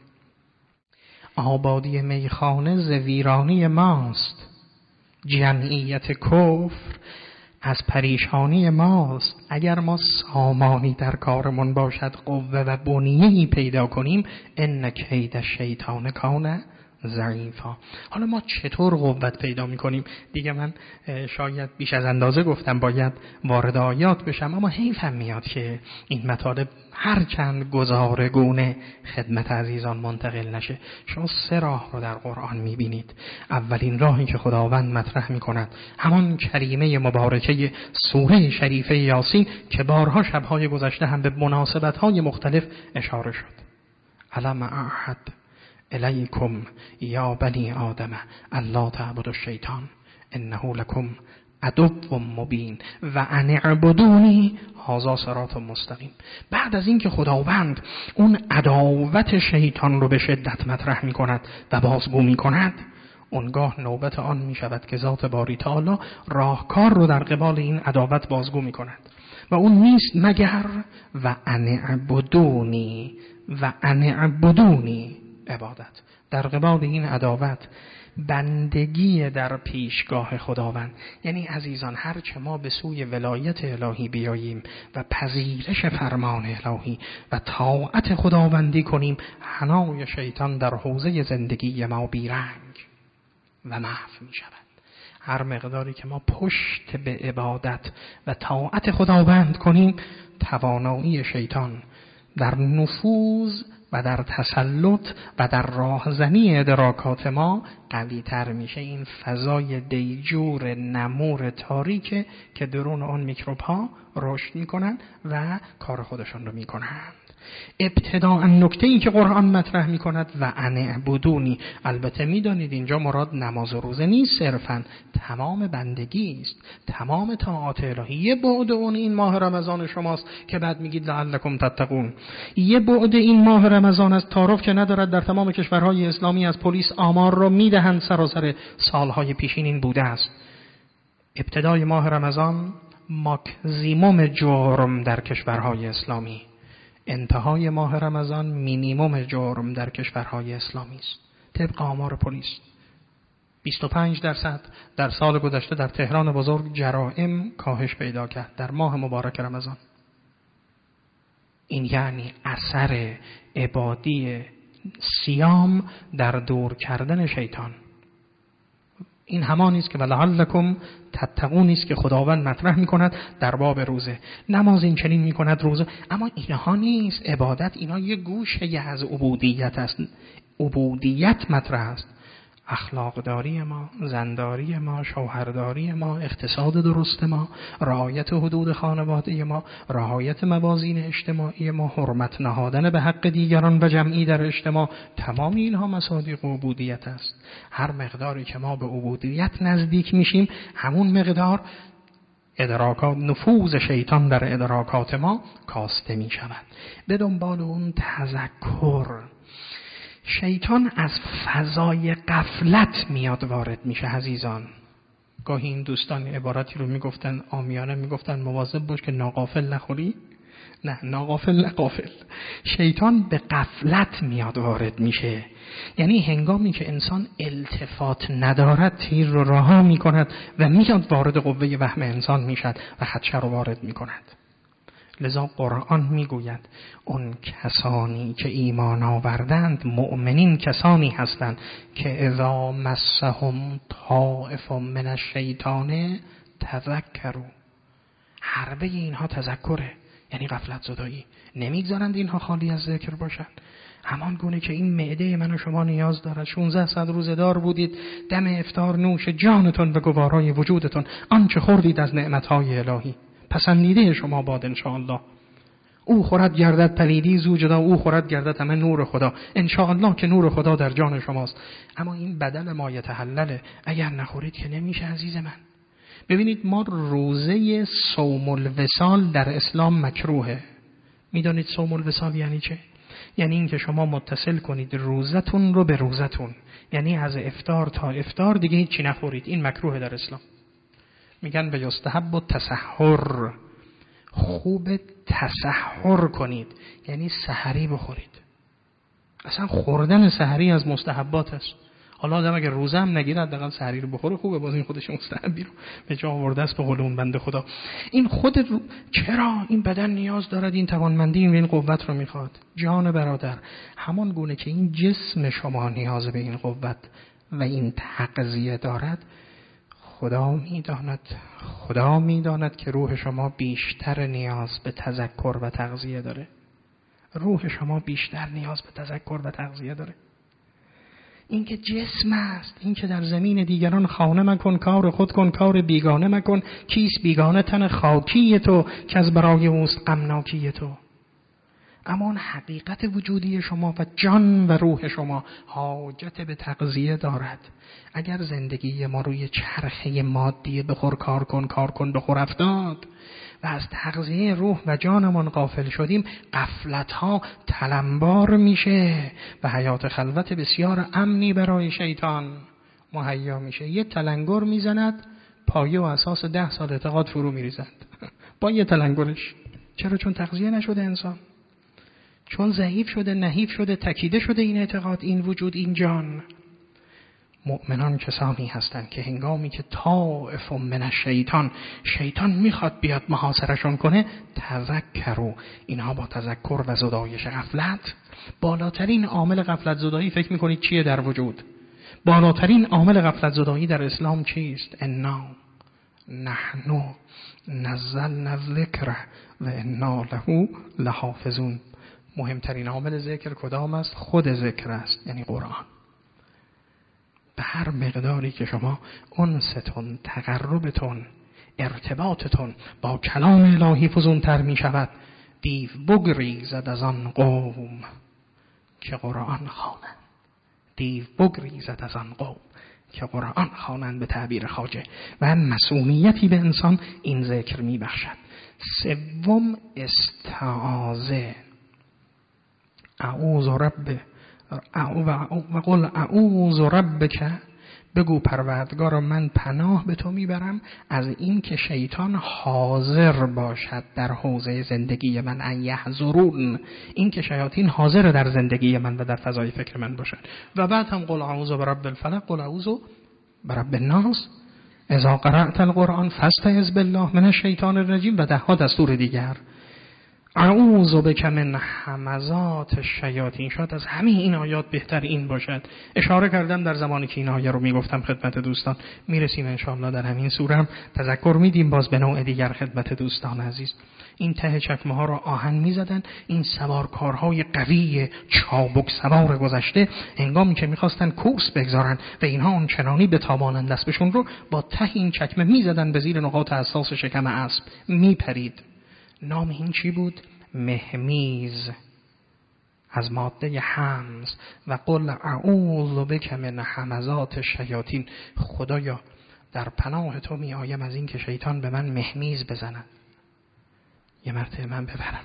آبادی میخانه ز ویرانی ماست، جمعیت کفر از پریشانی ماست. اگر ما سامانی در کارمون باشد، قوه و بنیه‌ای پیدا کنیم، ان کید الشیطان کان ضعیفا. حالا ما چطور قوت پیدا میکنیم؟ دیگه من شاید بیش از اندازه گفتم، باید وارد آیات بشم، اما حیفم میاد که این مطالب هر چند گزارگونه خدمت عزیزان منتقل نشه. شما 3 راه رو در قرآن میبینید. اولین راهی که خداوند مطرح میکند همان کریمه مبارکه سوره شریفه یاسین که بارها شبهای گذشته هم به مناسبت‌های مختلف اشاره شد. علم اعهد الیکم یا بنی آدم الا تعبدوا الشیطان انه لکم عدو مبین و ان اعبدونی هذا صراط مستقیم. بعد از اینکه خداوند اون عداوت شیطان رو به شدت مطرح می کند و بازگو می کند، اونگاه نوبت آن می شود که ذات باری تعالی راهکار رو در قبال این عداوت بازگو می کند و اون نیست مگر و ان اعبدونی و ان اعبدونی عبادت. در قبال این عداوت بندگی در پیشگاه خداوند. یعنی عزیزان هرچه ما به سوی ولایت الهی بیاییم و پذیرش فرمان الهی و طاعت خداوندی کنیم، حنای شیطان در حوزه زندگی ما بیرنگ و محو می شود. هر مقداری که ما پشت به عبادت و طاعت خداوند کنیم، توانایی شیطان در نفوذ و در تسلط و در راهزنی ادراکات ما قوی تر میشه. این فضای دیجور نمور تاریکه که درون آن میکروب ها رشد میکنن و کار خودشون رو میکنن. ابتداء نکته ای که قرآن مطرح میکند و ان اعبدونی، البته میدانید اینجا مراد نماز و روزه نیست، صرفا تمام بندگی است، تمام طاعات الهی. یه بعد اون این ماه رمضان شماست که بعد میگید لعلکم تتقون. یه بعد این ماه رمضان است، تعارف که ندارد در تمام کشورهای اسلامی از پلیس آمار رو میدهند سراسر سالهای پیشین این بوده است. ابتدای ماه رمضان ماکسیموم جرم در کشورهای اسلامی، انتهای ماه رمضان مینیموم جرم در کشورهای اسلامی است. طبق آمار پلیس 25% در سال گذشته در تهران بزرگ جرائم کاهش پیدا کرد در ماه مبارک رمضان. این یعنی اثر عبادی صیام در دور کردن شیطان. این همان است که ولعلکم تتقون است که خداوند مطرح می‌کند در باب روزه. نماز این چنین می‌کند روزه، اما اینها نیست عبادت، اینا یه گوشه از عبودیت است. عبودیت مطرح است. اخلاقداری ما، زنداری ما، شوهرداری ما، اقتصاد درست ما، رعایت حدود خانواده ما، رعایت موازین اجتماعی ما، حرمت نهادن به حق دیگران و جمعی در اجتماع، تمام اینها مصادیق عبودیت است. هر مقداری که ما به عبودیت نزدیک میشیم، همون مقدار ادراکات نفوذ شیطان در ادراکات ما کاسته می شود. به دنبال اون تذکر، شیطان از فضای غفلت میاد وارد میشه عزیزان. گاهی این دوستان عبارتی رو میگفتن، عامیانه میگفتن مواظب باش که ناغافل نخوری. نه، ناغافل نقافل. شیطان به غفلت میاد وارد میشه. یعنی هنگامی که انسان التفات ندارد تیر رو رها میکند و میاد وارد قوه وهم انسان میشد و خدشه رو وارد میکند. لذا قرآن میگوید اون کسانی که ایمان آوردند مؤمنین کسانی هستند که اذا مسهم طائف من الشیطان تذکروا. حربه اینها تذکره، یعنی غفلت زدایی. نمیگذارند اینها خالی از ذکر باشند. همان گونه که این معده من و شما نیاز دارد. 16 روزه دار بودید، دم افطار نوش جانتون و گوارای وجودتون آنچه خوردید از نعمتهای الهی پسندیده شما باد انشاءالله. او خورد گردد پلیدی زو جدا، او خورد گردد همه نور خدا انشاءالله که نور خدا در جان شماست. اما این بدل ما یتحلله، اگر نخورید که نمیشه عزیز من. ببینید ما روزه صوم الوصال در اسلام مکروهه. میدانید صوم الوصال یعنی چه؟ یعنی این که شما متصل کنید روزتون رو به روزتون، یعنی از افطار تا افطار دیگه هیچی نخورید. این مکروهه در اسلام. میگن به یستحب و تسحر، خوب تسحر کنید، یعنی سحری بخورید. اصلا خوردن سحری از مستحبات است. حالا آدم اگه روزه هم نگیره حداقل سحری رو بخوره خوبه، باز این خودش مستحبی رو به جا آورده است به قول اون بنده خدا. این چرا این بدن نیاز دارد این توانمندی و این قوت رو میخواد؟ جان برادر، همان گونه که این جسم شما نیاز به این قوت و این تغذیه دارد، خدا میداند که روح شما بیشتر نیاز به تذکر و تغذیه داره. روح شما بیشتر نیاز به تذکر و تغذیه داره. این که جسم است، این که در زمین دیگران خانه مکن، کار خود کن، کار بیگانه مکن، کیست بیگانه تن خاکی تو که از برای اوست غمناکی تو. اما اون حقیقت وجودی شما و جان و روح شما حاجت به تغذیه دارد. اگر زندگی ما روی چرخه مادی بخور کار کن بخور افتاد و از تغذیه روح و جانمان غافل شدیم، غفلت‌ها تلمبار میشه و حیات خلوت بسیار امنی برای شیطان مهیا میشه. یه تلنگر میزند، پایه و اساس 10 سال اعتقاد فرو میریزند با یه تلنگرش. چرا؟ چون تغذیه نشده انسان، چون ضعیف شده، نحیف شده، تکیده شده این اعتقاد، این وجود، این جان. مؤمنان کسانی هستند که هنگامی که طائف من الشیطان، شیطان میخواد بیاد محاصرشون کنه، تذکروا، اینها با تذکر و زدایش غفلت. بالاترین عامل غفلت زدایی فکر میکنید چیه در وجود؟ بالاترین عامل غفلت زدایی در اسلام چیست؟ انا نحن نزلنا الذکر و انا له لحافظون. مهمترین عامل ذکر کدام است؟ خود ذکر است، یعنی قرآن. به هر مقداری که شما انستون، تقربتون، ارتباطتون با کلام الهی فزونتر می شود، دیو بگریزد از آن قوم که قرآن خوانند. دیو بگریزد از آن قوم که قرآن خوانند به تعبیر خواجه. و مسئولیتی به انسان این ذکر می بخشد. سوم، استعاذه. اعوذ رب و قل اعوذ ربک، بگو پروردگار من پناه به تو میبرم از این که شیطان حاضر باشد در حوزه زندگی من، ان یحضرون، این که شیاطین حاضر در زندگی من و در فضای فکر من باشد. و بعد هم قل اعوذ برب الفلق، قل اعوذ برب الناس، اذا قرأت القرآن فاستعذ بالله من الشیطان الرجیم و 10 دستور دیگر. اعوذ بک من همزات الشیاطین. شاید از همه این آیات بهتر این باشد. اشاره کردم در زمانی که این آیه رو میگفتم خدمت دوستان. میرسیم انشاءالله در همین سوره هم تذکر میدیم باز به نوع دیگر خدمت دوستان عزیز. این ته چکمه ها را آهن میزدن این سوارکارهای قوی چابک سوار گذشته، هنگامی که میخواستن کورس بگذارن و اینها آنچنانی بتابانند دستشون رو، با ته این چکمه میزدن به زیر نقاط حساس شکم اسب، میپرید. نام این چی بود؟ مهمیز، از ماده همز. و قل اعوذ بک من همزات الشیاطین. خدایا در پناه تو می آیم از این که شیطان به من مهمیز بزند، یه مرتبه من ببرم.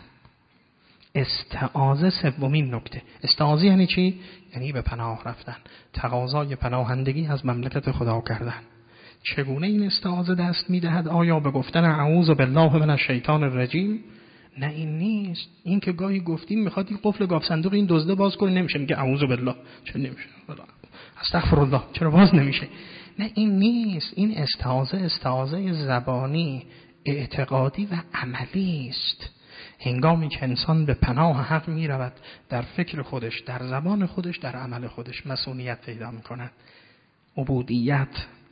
استعاذه سومین نکته. استعاذه یعنی چی؟ یعنی به پناه رفتن، تقاضای پناهندگی از مملکت خدا کردن. چگونه این استعاذه دست میدهد؟ آیا به گفتن اعوذ بالله من الشیطان الرجیم؟ نه، این نیست. این که گاهی گفتیم میخواد این قفل گاف صندوق این دزده باز کنه، نمیشه، میگه اعوذ بالله. چرا نمیشه؟ استغفر الله، چرا باز نمیشه؟ نه، این نیست. این استعاذه زبانی، اعتقادی و عملی است. هنگامی که انسان به پناه حق میرود، در فکر خودش، در زبان خودش، در عمل خودش مسئولیت پیدا میکند. عبودیت،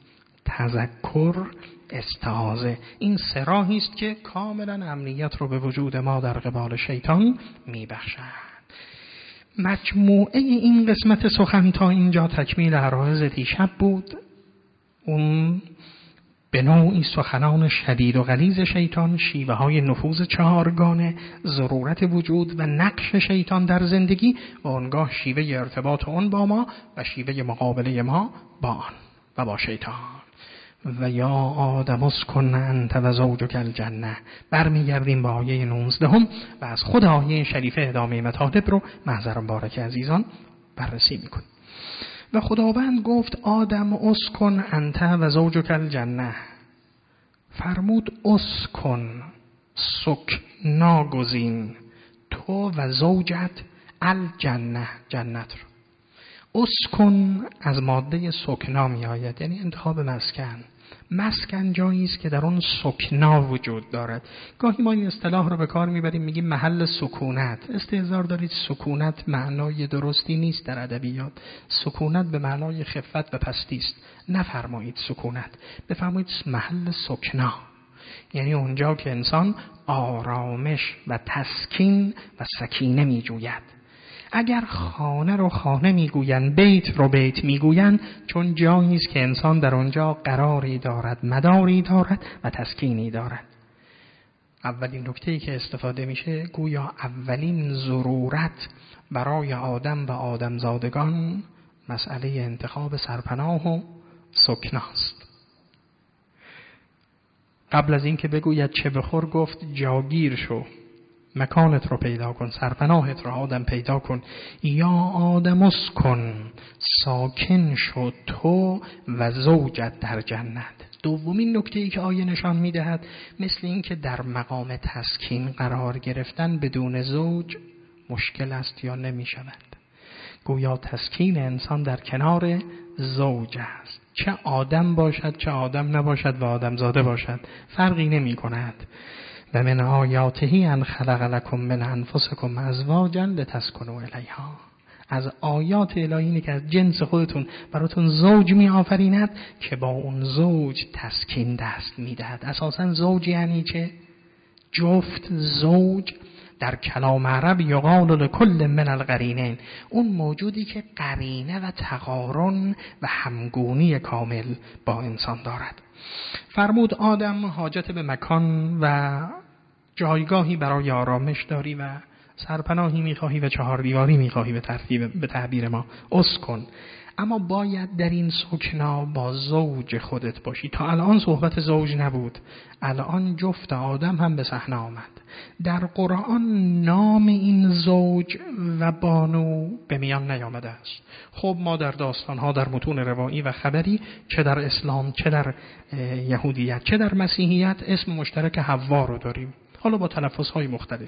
تذکر، استعاذه، این 3 راهی است که کاملا امنیت رو به وجود ما در قبال شیطان میبخشند. مجموعه این قسمت سخن تا اینجا تکمیل عرایض دیشب بود. اون به نوعی سخنان شدید و غلیظ شیطان، شیوه های نفوذ 4گانه، ضرورت وجود و نقش شیطان در زندگی و آنگاه شیوه ارتباط اون با ما و شیوه مقابله ما با آن و با شیطان. و یا آدم اسکن انت و زوجک الجنه. برمیگردیم به آیه 19 و از خود آیه شریفه ادامه مطالب رو محضر مبارک عزیزان بررسی میکنیم. و خداوند گفت آدم اسکن انت و زوجک الجنه. فرمود اسکن، سکنا گزین، تو و زوجت الجنه، جنت رو. اسکن از ماده سکنا می آید، یعنی انتخاب مسکن. مسکن جایی است که در اون سکنا وجود دارد. گاهی ما این اصطلاح رو به کار میبریم، میگیم محل سکونت. استحضار دارید سکونت معنای درستی نیست در ادبیات. سکونت به معنای خفت و پستی است. نفرمایید سکونت، بفرمایید محل سکنا، یعنی اونجا که انسان آرامش و تسکین و سکینه میجوید. اگر خانه رو خانه میگوین، بیت رو بیت میگوین، چون جایی است که انسان در اونجا قراری دارد، مداری دارد و تسکینی دارد. اولین نکته‌ای که استفاده میشه، گویا اولین ضرورت برای آدم و آدمزادگان مسئله انتخاب سرپناه و سکناست. قبل از این که بگوید چه بخور، گفت جاگیر شو، مکانت رو پیدا کن، سرپناهت رو آدم پیدا کن. یا آدم اسکن، ساکن شو تو و زوجت در جنت. دومین نکته‌ای که آیه نشان می‌دهد، مثل این که در مقام تسکین قرار گرفتن بدون زوج مشکل است یا نمی‌شود. گویا تسکین انسان در کنار زوج است، چه آدم باشد چه آدم نباشد و آدم زاده باشد، فرقی نمی‌کند. و من آیاته ان خلق لکم من انفسکم ازواجا لتسکنوا الیها. از آیات الهی اینه که از جنس خودتون براتون زوج می آفریند که با اون زوج تسکین دست می دهد. اساساً زوج یعنی چه؟ جفت. زوج در کلام عرب یقال لکل من القرینین، اون موجودی که قرینه و تقارن و همگونی کامل با انسان دارد. فرمود آدم حاجت به مکان و جایگاهی برای آرامش داری و سرپناهی میخواهی و چهار دیواری میخواهی به تعبیر ما، اسکن. اما باید در این سکنا با زوج خودت باشی. تا الان صحبت زوج نبود، الان جفت آدم هم به صحنه آمد. در قرآن نام این زوج و بانو به میان نیامده است. خب ما در داستانها، در متون روایی و خبری، چه در اسلام چه در یهودیت چه در مسیحیت، اسم مشترک حوا رو داریم، حالا با تلفظهای مختلف.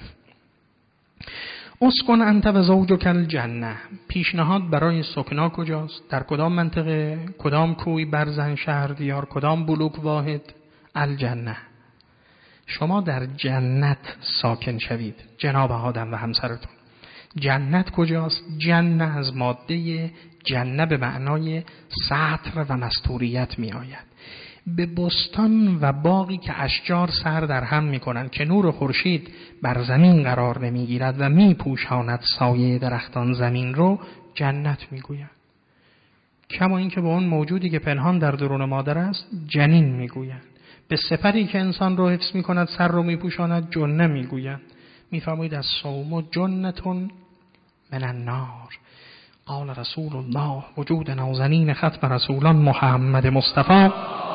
اسکن انت و زوجک الجنه، پیشنهاد برای سکنا کجاست؟ در کدام منطقه؟ کدام کوی، برزن، شهر، دیار، کدام بلوک واحد؟ الجنه. شما در جنت ساکن شوید، جناب آدم و همسرتون. جنت کجاست؟ جنه از ماده جنه به معنای سطر و مستوریت می آید. به بستان و باغی که اشجار سر در هم میکنند، که نور خورشید بر زمین قرار نمیگیرد و میپوشاند سایه درختان زمین رو، جنت میگویند. کما این که به اون موجودی که پنهان در درون مادر است جنین میگویند. به سپری که انسان رو حفظ میکند، سر رو میپوشاند، جنه میگویند. میفرمایید از صوم جنتون من النار. قال رسول الله وجود نازنین ختم رسولان محمد مصطفی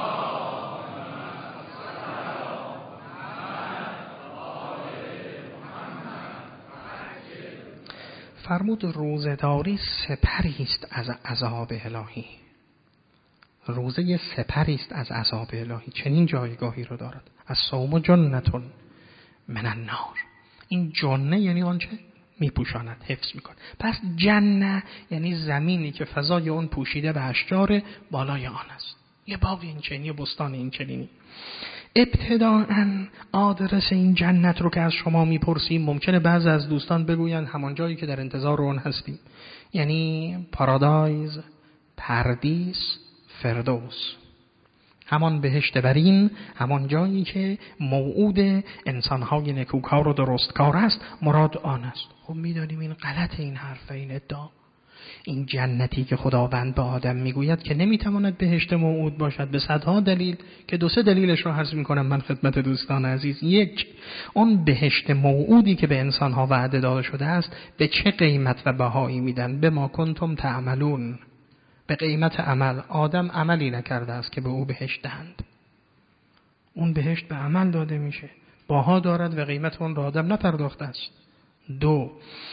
فرمود روزه‌داری سپری است از عذاب الهی. روزه سپری است از عذاب الهی، چنین جایگاهی رو دارد. از صوم جنتون من النار. این جنه یعنی آنچه میپوشاند، حفظ میکنه. پس جنه یعنی زمینی که فضای اون پوشیده به اشجار بالای آن است. یه باغ این چنینی، یه بستان این چنینی. ابتداءً آدرس این جنت رو که از شما میپرسیم، ممکنه بعضی از دوستان بگوین همان جایی که در انتظار اون هستیم، یعنی پارادایز، پردیس، فردوس، همان بهشت برین، همان جایی که موعود انسانهای نکوکار و درستکار است، مراد آن است. خب میدانیم این غلط، این حرف، این ادعا. این جنتی که خداوند به آدم میگوید که نمیتواند بهشت موعود باشد به صدها دلیل که 2-3 دلیلش رو عرض میکنم من خدمت دوستان عزیز. یک، اون بهشت موعودی که به انسانها وعده داده شده است به چه قیمت و بهایی میدن؟ به ما کنتم تعملون، به قیمت عمل. آدم عملی نکرده است که به او بهشت دهند. اون بهشت به عمل داده میشه، باها دارد و قیمت اون را آدم نپرداخته است. 2،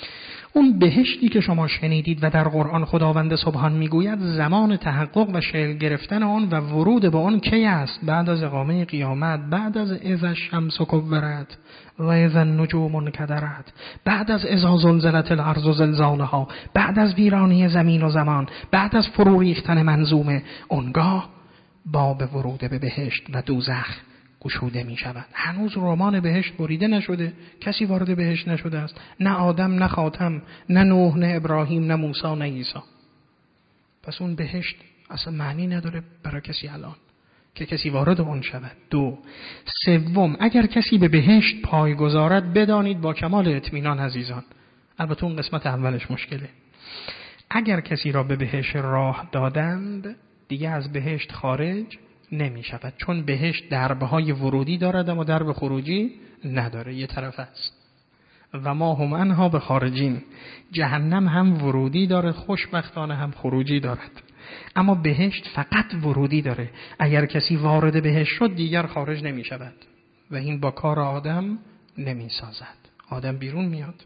اون بهشتی که شما شنیدید و در قرآن خداوند سبحان میگوید زمان تحقق و شکل گرفتن آن و ورود به آن کی است؟ بعد از اقامه قیامت، بعد از اذا الشمس کورت و اذا النجوم انکدرت، بعد از اذا زلزلت الارض زلزالها، بعد از ویرانی زمین و زمان، بعد از فرو ریختن منظومه. اونگاه باب ورود به بهشت و دوزخ گشوده می شود. هنوز رمان بهشت بریده نشده، کسی وارد بهشت نشده است، نه آدم، نه خاتم، نه نوح، نه ابراهیم، نه موسی، نه عیسی. پس اون بهشت اصلا معنی نداره برای کسی الان که کسی وارد اون شود. 2. سوم، اگر کسی به بهشت پای گذارد بدانید با کمال اطمینان عزیزان، البته اون قسمت اولش مشکله، اگر کسی را به بهشت راه دادند دیگه از بهشت خارج نمی شود، چون بهشت دربهای ورودی دارد اما درب خروجی نداره، یه طرف است. و ما هم عنها بخارجین. جهنم هم ورودی داره، خوشبختانه هم خروجی دارد، اما بهشت فقط ورودی داره. اگر کسی وارد بهشت شد دیگر خارج نمی شود و این با کار آدم نمی سازد، آدم بیرون میاد.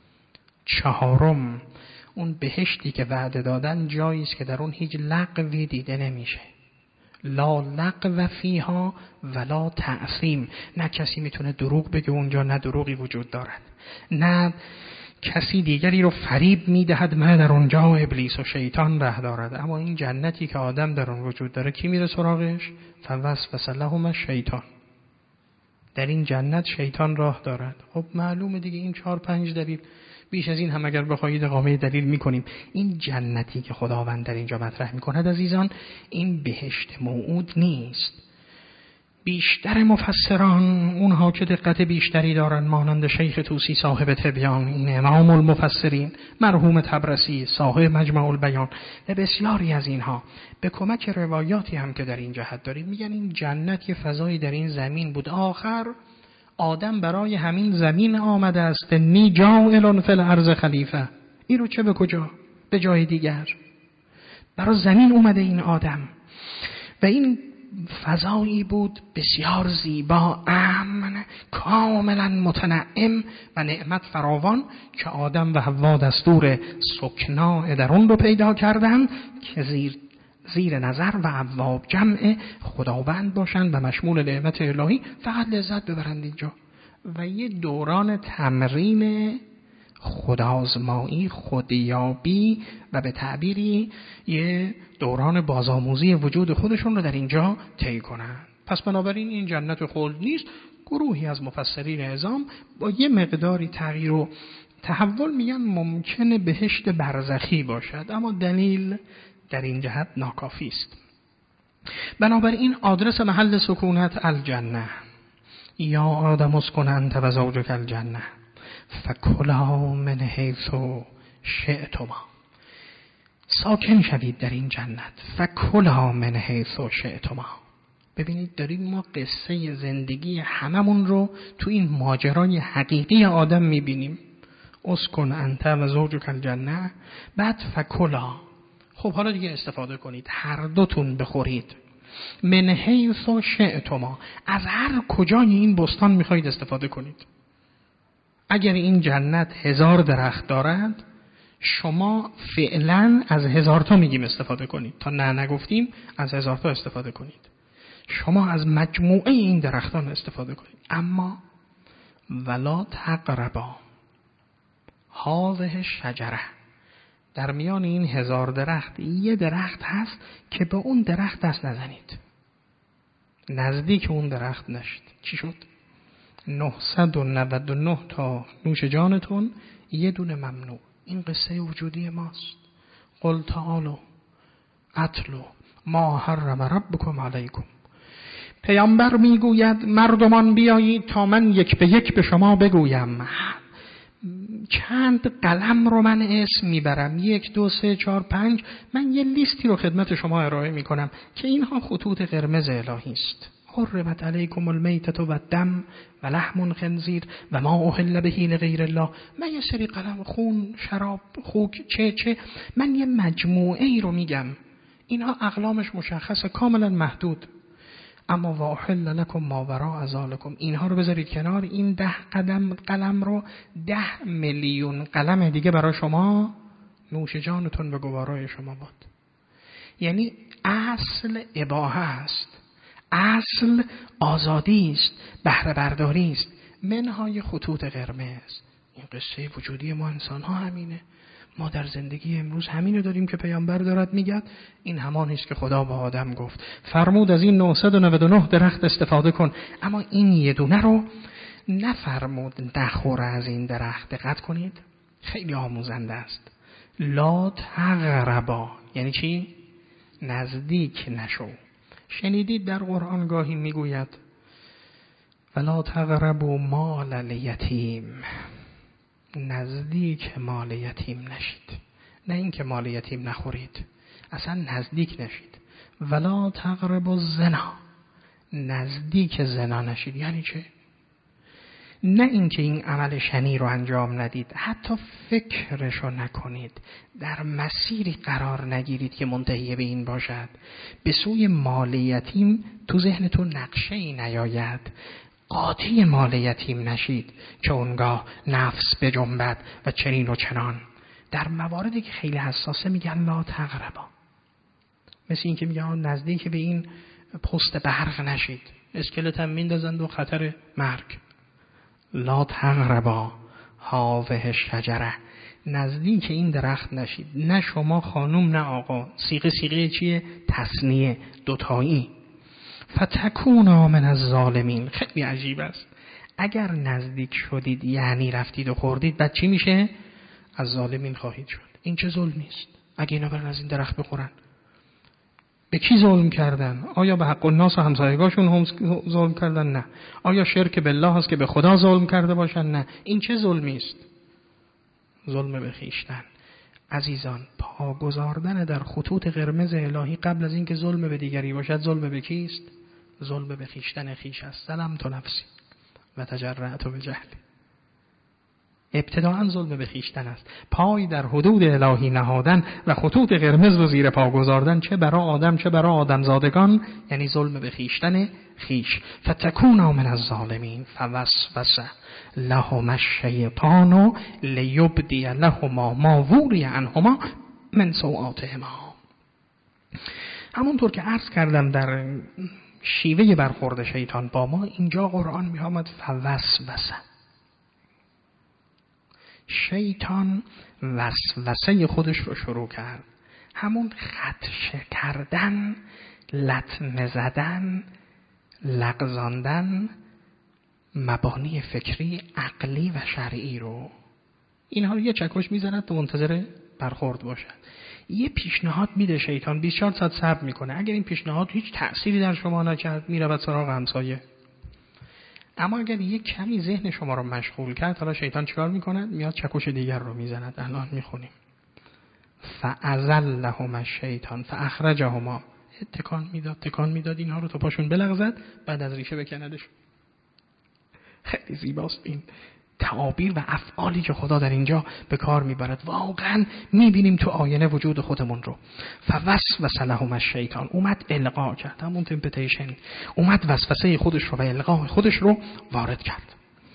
4. اون بهشتی که وعده دادن جایی است که در اون هیچ لغوی دیده نمیشه، لا لغو فیها ولا تعصیم. نه کسی میتونه دروغ بگه اونجا، نه دروغی وجود دارد، نه کسی دیگری رو فریب میدهد، نه در اونجا ابلیس و شیطان ره دارد. اما این جنتی که آدم در اون وجود داره کی میره سراغش؟ فوسوس لهم الشیطان. در این جنت شیطان راه دارد. خب معلومه دیگه، این 4-5 دلیل، بیش از این هم اگر بخواید اقامه دلیل میکنیم. این جنتی که خداوند در اینجا مطرح میکند عزیزان، این بهشت موعود نیست. بیشتر مفسران، اونها که دقت بیشتری دارن، مانند شیخ طوسی صاحب تبیان، این امام المفسرین مرحوم طبرسی صاحب مجمع البیان و بسیاری از اینها، به کمک روایاتی هم که در این جهت داریم، میگن این جنت یه فضایی در این زمین بود. آخر آدم برای همین زمین آمده است، نی جاعل فی الارض خلیفه. این رو چه به کجا؟ به جای دیگر. برای زمین اومده این آدم و این فضایی بود بسیار زیبا، امن، کاملا متنعم و نعمت فراوان که آدم و حوا دستور سکنا در اون رو پیدا کردن که زیر نظر و ابواب جمع خداوند باشند و مشمول نعمت الهی، فقط لذت ببرند اینجا. و یه دوران تمرین خودآزمایی، خودیابی و به تعبیری یه دوران بازآموزی وجود خودشون رو در اینجا طی کنن. پس بنابراین این جنت خلد نیست. گروهی از مفسرین اعظام با یه مقداری تغییر و تحول میگن ممکنه بهشت برزخی باشد، اما دلیل در این جهت ناکافی است. بنابراین آدرس محل سکونت الجنه، یا آدم اسکن انت و زوجک الجنه فکلا من حیث شئتما. ساکن شوید در این جنت، فکلا من حیث شئتما. ببینید داریم ما قصه زندگی هممون رو تو این ماجرای حقیقی آدم میبینیم. اسکن انت و زوجک الجنه، بعد فکلا. خب حالا دیگه استفاده کنید، هر دوتون بخورید. من حیث شئتما، از هر کجای این بستان میخواید استفاده کنید. اگر این جنت 1000 درخت دارد، شما فعلا از 1000 تا میگیم استفاده کنید، تا نگفتیم از 1000 تا استفاده کنید. شما از مجموعه این درختان استفاده کنید، اما ولا تقربا هذه شجره. در میان این 1000 درخت یه درخت هست که به اون درخت دست نزنید، نزدیک اون درخت نشید. چی شد؟ 999 تا نوش جانتون، یه دونه ممنوع. این قصه وجودی ماست. قل تعالوا اتلو ما حرم ربکم علیکم. پیامبر میگوید مردمان بیایید تا من یک به یک به شما بگویم. چند قلم رو من اسم میبرم، 1 2 3 4 5، من یه لیستی رو خدمت شما ارائه میکنم که اینها خطوط قرمز الهی است. حرمت علیکم المیتة و الدم و لحم الخنزیر و ما اهل به لغیر الله. من یه سری قلم، خون، شراب، خوک، چه من یه مجموعه ای رو میگم. اینها اقلامش مشخصه، کاملا محدود. اما واحل لکم ما وراء ذلکم، اینها رو بذارید کنار، این 10 قلم رو 10 میلیون قلم دیگه برای شما نوش جانتون و گوارای شما باد. یعنی اصل اباحه است، اصل آزادی است، بهره برداری است. منهای خطوط قرمز. این قصه وجودی ما انسان ها همینه. ما در زندگی امروز همینو داریم که پیامبر دارد میگه این همان است که خدا با آدم گفت، فرمود از این 999 درخت استفاده کن، اما این یه دونه رو نفرمود نخور از این درخت. دقت کنید، خیلی آموزنده است. لا تقربا یعنی چی؟ نزدیک نشو. شنیدید در قرآن گاهی میگوید ولا تقربوا مال الیتیم، نزدیک مال یتیم نشید. نه اینکه مال یتیم نخورید، اصلا نزدیک نشید. ولا تقربوا الزنا، نزدیک زنا نشید. یعنی چه؟ نه اینکه این عمل شنی رو انجام ندید، حتی فکرشو نکنید، در مسیری قرار نگیرید که منتهی به این باشد. به سوی مال یتیم تو ذهنتون نقشه‌ای نیاید، قاطی مال یتیم نشید که اونگاه نفس بجنبد و چنین و چنان. در مواردی که خیلی حساسه میگن لا تقربا، مثل این که میگن نزدیک به این پست برق نشید، اسکلت هم میندازند و خطر مرگ. لا تقربا هاوه شجره، نزدیک این درخت نشید. نه شما خانوم نه آقا، صیغه چیه؟ تثنیه، دوتایی. فتکونا من الظالمین. خیلی عجیب است. اگر نزدیک شدید یعنی رفتید و خوردید، بعد چی میشه؟ از ظالمین خواهید شد. این چه ظلمی است؟ اگه اینا برن از این درخت بخورن، به کی ظلم کردن؟ آیا به حق الناس و همسایگاشون هم ظلم کردن؟ نه. آیا شرک بالله هست که به خدا ظلم کرده باشن؟ نه. این چه ظلمی است؟ ظلم به خویشتن. عزیزان، پا گذاردن در خطوط قرمز الهی قبل از اینکه ظلم به دیگری باشد، ظلم به کیست؟ ظلم به خویشتن خویش است. ظلمت نفسی و تجرأت بجهل. ابتداءً ظلم به خویشتن است. پای در حدود الهی نهادن و خطوط قرمز رو زیر پا گذاردن، چه برای آدم چه برای آدمزادگان، یعنی ظلم به خویشتن خویش. فتکونا من الظالمین فوسوس لهما الشیطان لیبدی لهما ما وری عنهما من سوآتهما. همونطور که عرض کردم در شیوه برخورد شیطان با ما، اینجا قرآن می‌آمد فوسوس. شیطان وسوسه خودش رو شروع کرد، همون خدشه کردن، لطمه زدن، لغزاندن مبانی فکری، عقلی و شرعی رو. اینها رو یه چکش میزند تو منتظر برخورد باشد. یه پیشنهاد میده شیطان، 24 ساعت صبر میکنه. اگر این پیشنهاد هیچ تأثیری در شما نکرد، میرود سراغ همسایه. اما اگر یک کمی ذهن شما رو مشغول کرد، حالا شیطان چیکار میکنه؟ میاد چکش دیگر رو میزند. الان میخونیم فأزلهما الشیطان فاخرجهما. تکان میداد اینها رو تا پاشون بلغزد، بعد از ریشه بکندش. خیلی زیباست این تعابیر و افعالی که خدا در اینجا به کار میبرد. واقعا میبینیم تو آینه وجود خودمون رو. فوسوس لهما الشیطان، اومد القا کرد، همون تمپتیشن، اومد وسوسه خودش رو و القا خودش رو وارد کرد.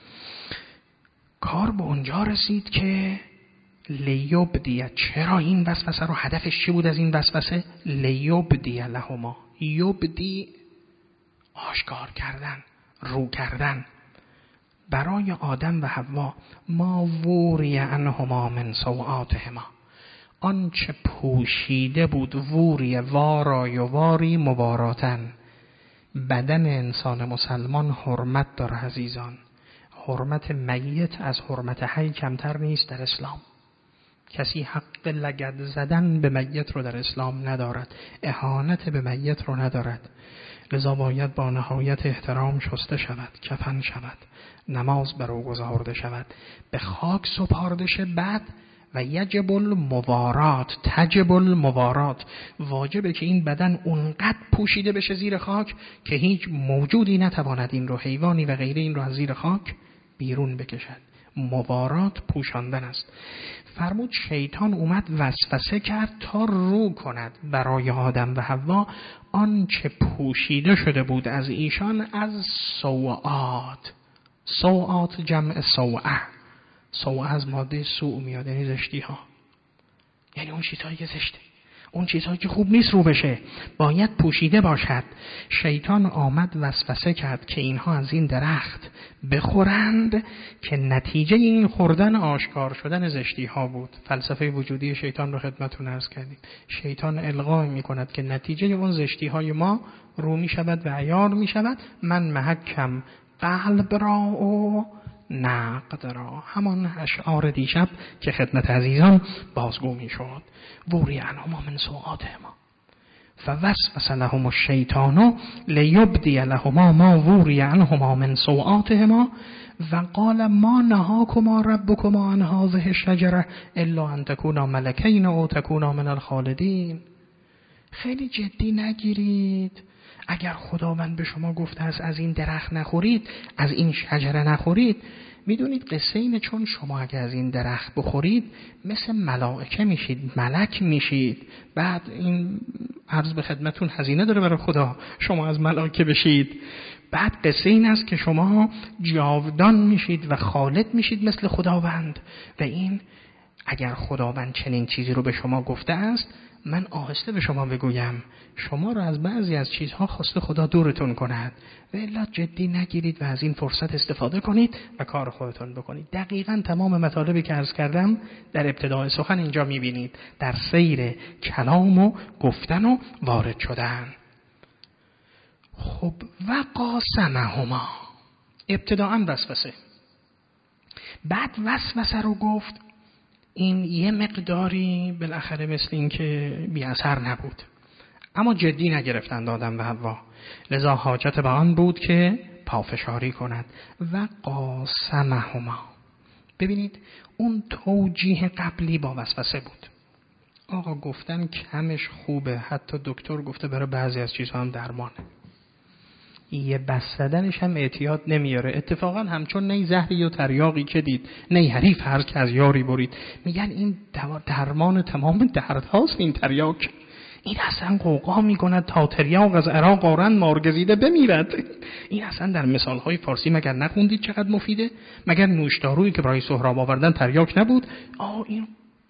کار به اونجا رسید که لیبدی، چرا این وسوسه رو، هدفش چی بود از این وسوسه؟ لیبدی لهما، یبدی آشکار کردن، رو کردن برای آدم و حوا، ما ووری عنهما من سوآتهما، آنچه پوشیده بود، ووری وارای و واری مباراتن. بدن انسان مسلمان حرمت داره عزیزان. حرمت میت از حرمت حی کمتر نیست در اسلام. کسی حق لگد زدن به میت رو در اسلام ندارد، اهانت به میت رو ندارد. لذا باید با نهایت احترام شسته شود، کفن شود، نماز بر او گزارده شود، به خاک سپارده شه. بعد و یجب الموارات، تجب الموارات، واجبه که این بدن اونقدر پوشیده بشه زیر خاک که هیچ موجودی نتواند این رو، حیوانی و غیره، این رو از زیر خاک بیرون بکشد. موارات پوشاندن است. فرمود شیطان اومد وسوسه کرد تا رو کند برای آدم و حوا آنچه پوشیده شده بود از ایشان از سوءات. سوءات جمع سوءه. سوءه از ماده سوء میاد، یعنی زشتی ها، یعنی اون چیزهایی که زشته، اون چیزهایی که خوب نیست رو بشه، باید پوشیده باشد. شیطان آمد وسوسه کرد که اینها از این درخت بخورند که نتیجه این خوردن آشکار شدن زشتی ها بود. فلسفه وجودی شیطان رو خدمتتون عرض کردیم. شیطان القا می کند که نتیجه اون زشتی های ما رو می شود و عیار می شود. من محکم قلب را و نقد را، همان اشعار دیشب که خدمت عزیزان بازگو می شد. وری عنهما من سوءاتهما فوسوس لهم الشیطان لیبدی لهما ما وری عنهما من سوءاتهما و قال ما نهاکما ربکما عن هذه الشجره الا ان تکونا ملکین او تکونا من الخالدین. خیلی جدی نگیرید. اگر خداوند به شما گفته است از این درخت نخورید، از این شجره نخورید، میدونید قصه اینه چون شما اگر از این درخت بخورید مثل ملائکه میشید، ملک میشید. بعد این عرض به خدمتون هزینه داره برای خدا شما از ملائکه بشید. بعد قصه این است که شما جاودان میشید و خالد میشید مثل خداوند. و این اگر خداوند چنین چیزی رو به شما گفته است، من آهسته به شما بگویم شما رو از بعضی از چیزها خواسته خدا دورتون کند و الا جدی نگیرید و از این فرصت استفاده کنید و کار خودتون بکنید. دقیقاً تمام مطالبی که عرض کردم در ابتدای سخن اینجا میبینید، در سیر کلام و گفتن و وارد شدن. خب و قاسمهما، ابتداءً وسوسه، بعد وسوسه رو گفت. این یه مقداری بالاخره مثل این که بی اثر نبود، اما جدی نگرفتند آدم و حوا، لذا حاجت به آن بود که پافشاری کند. و قاسمهما، ببینید اون توجیه قبلی با وسوسه بود. آقا گفتن کمش خوبه، حتی دکتر گفته برای بعضی از چیزها هم درمانه. یه بس زدنش هم اعتیاد نمیاره. اتفاقا همچون نی زهری و تریاقی که دید، نی حریف هر که از یاری برید. میگن این درمان تمام درد هاست این تریاک. این اصلا قوقا میکند تا تریاق از عراق آرند مارگزیده بمیرد. این اصلا در مثال های فارسی مگر نخوندید چقدر مفیده؟ مگر نوشدارویی که برای سهراب آوردن تریاک نبود؟ این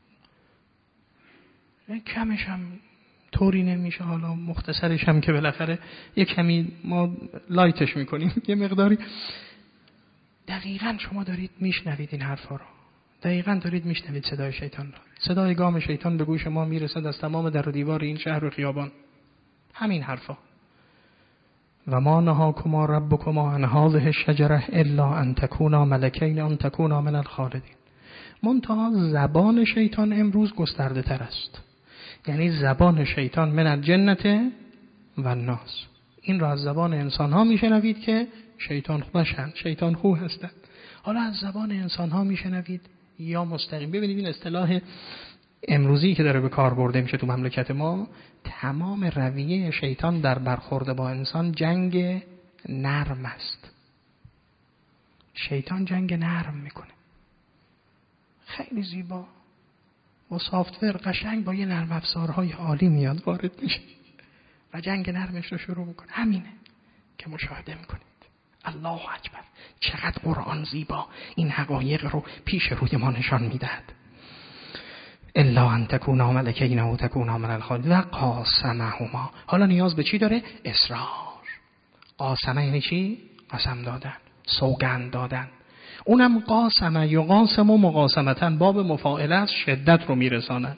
کمش هم طوری نمیشه، حالا مختصرش هم که بالاخره یک کمی ما لایتش میکنیم یه مقداری. دقیقاً شما دارید میشنوید این حرفا رو، دقیقاً دارید میشنوید صدای شیطان رو. صدای گام شیطان به گوش ما میرسد از تمام در و دیوار این شهر و خیابان. همین حرفا. و ما نهاکما ربکما عن هذه الشجره الا ان تکونا ملکین ان تکونا من الخالدین. منتها زبان شیطان امروز گسترده تر است. یعنی زبان شیطان من الجنة و الناس. این را از زبان انسان ها میشنوید که شیطان خوشند، شیطان خوب هستند. حالا از زبان انسان ها میشنوید یا مستقیم. ببینید این اصطلاح امروزی که داره به کار برده میشه تو مملکت ما، تمام رویه شیطان در برخورد با انسان جنگ نرم است. شیطان جنگ نرم میکنه، خیلی زیبا و سافت‌ور قشنگ با یه نرم افزارهای عالی میاد وارد میشه و جنگ نرمش رو شروع میکنه. همینه که مشاهده میکنید. الله اکبر، چقدر قرآن زیبا این حقایق رو پیش روی ما نشان میدهد. الا ان تکونا ملکین او تکونا من الخالدین و قاسمهما. حالا نیاز به چی داره؟ اصرار. قاسمه یعنی چی؟ قسم دادن، سوگند دادن. اونم قاسمه یقاسم و مقاسمتن، باب مفاعله است، شدت رو میرساند.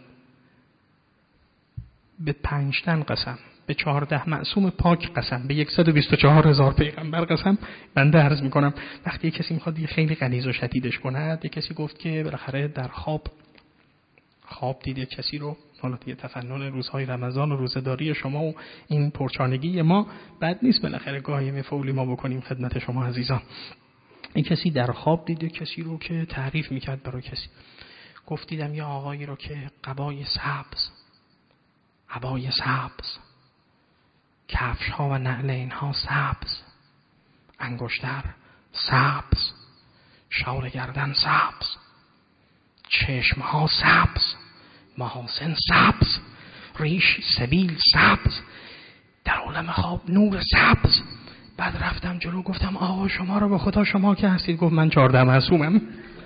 به 5 تن قسم، به 14 معصوم پاک قسم، به 124,000 پیغمبر قسم. بنده عرض میکنم وقتی کسی میخواد خیلی غلیظ و شدیدش کند، کسی گفت که بالاخره در خواب دیده کسی رو، حالا دیگه تفنن روزهای رمضان و روزه‌داری شما و این پرچانگی ما بد نیست، بالاخره گاهی مفعولی ما بکنیم خدمت شما عزیزان. این کسی در خواب دیده کسی رو که تعریف میکرد برای کسی. گفت دیدم یه آقایی رو که عبای سبز، کفش ها و نعل اینها سبز، انگشتر سبز، شال گردن سبز، چشمها سبز، محاسن سبز، ریش سبیل سبز، در عالم خواب نور سبز. بعد رفتم جلو گفتم آقا شما رو به خدا شما که هستید؟ گفت من 14 معصومم.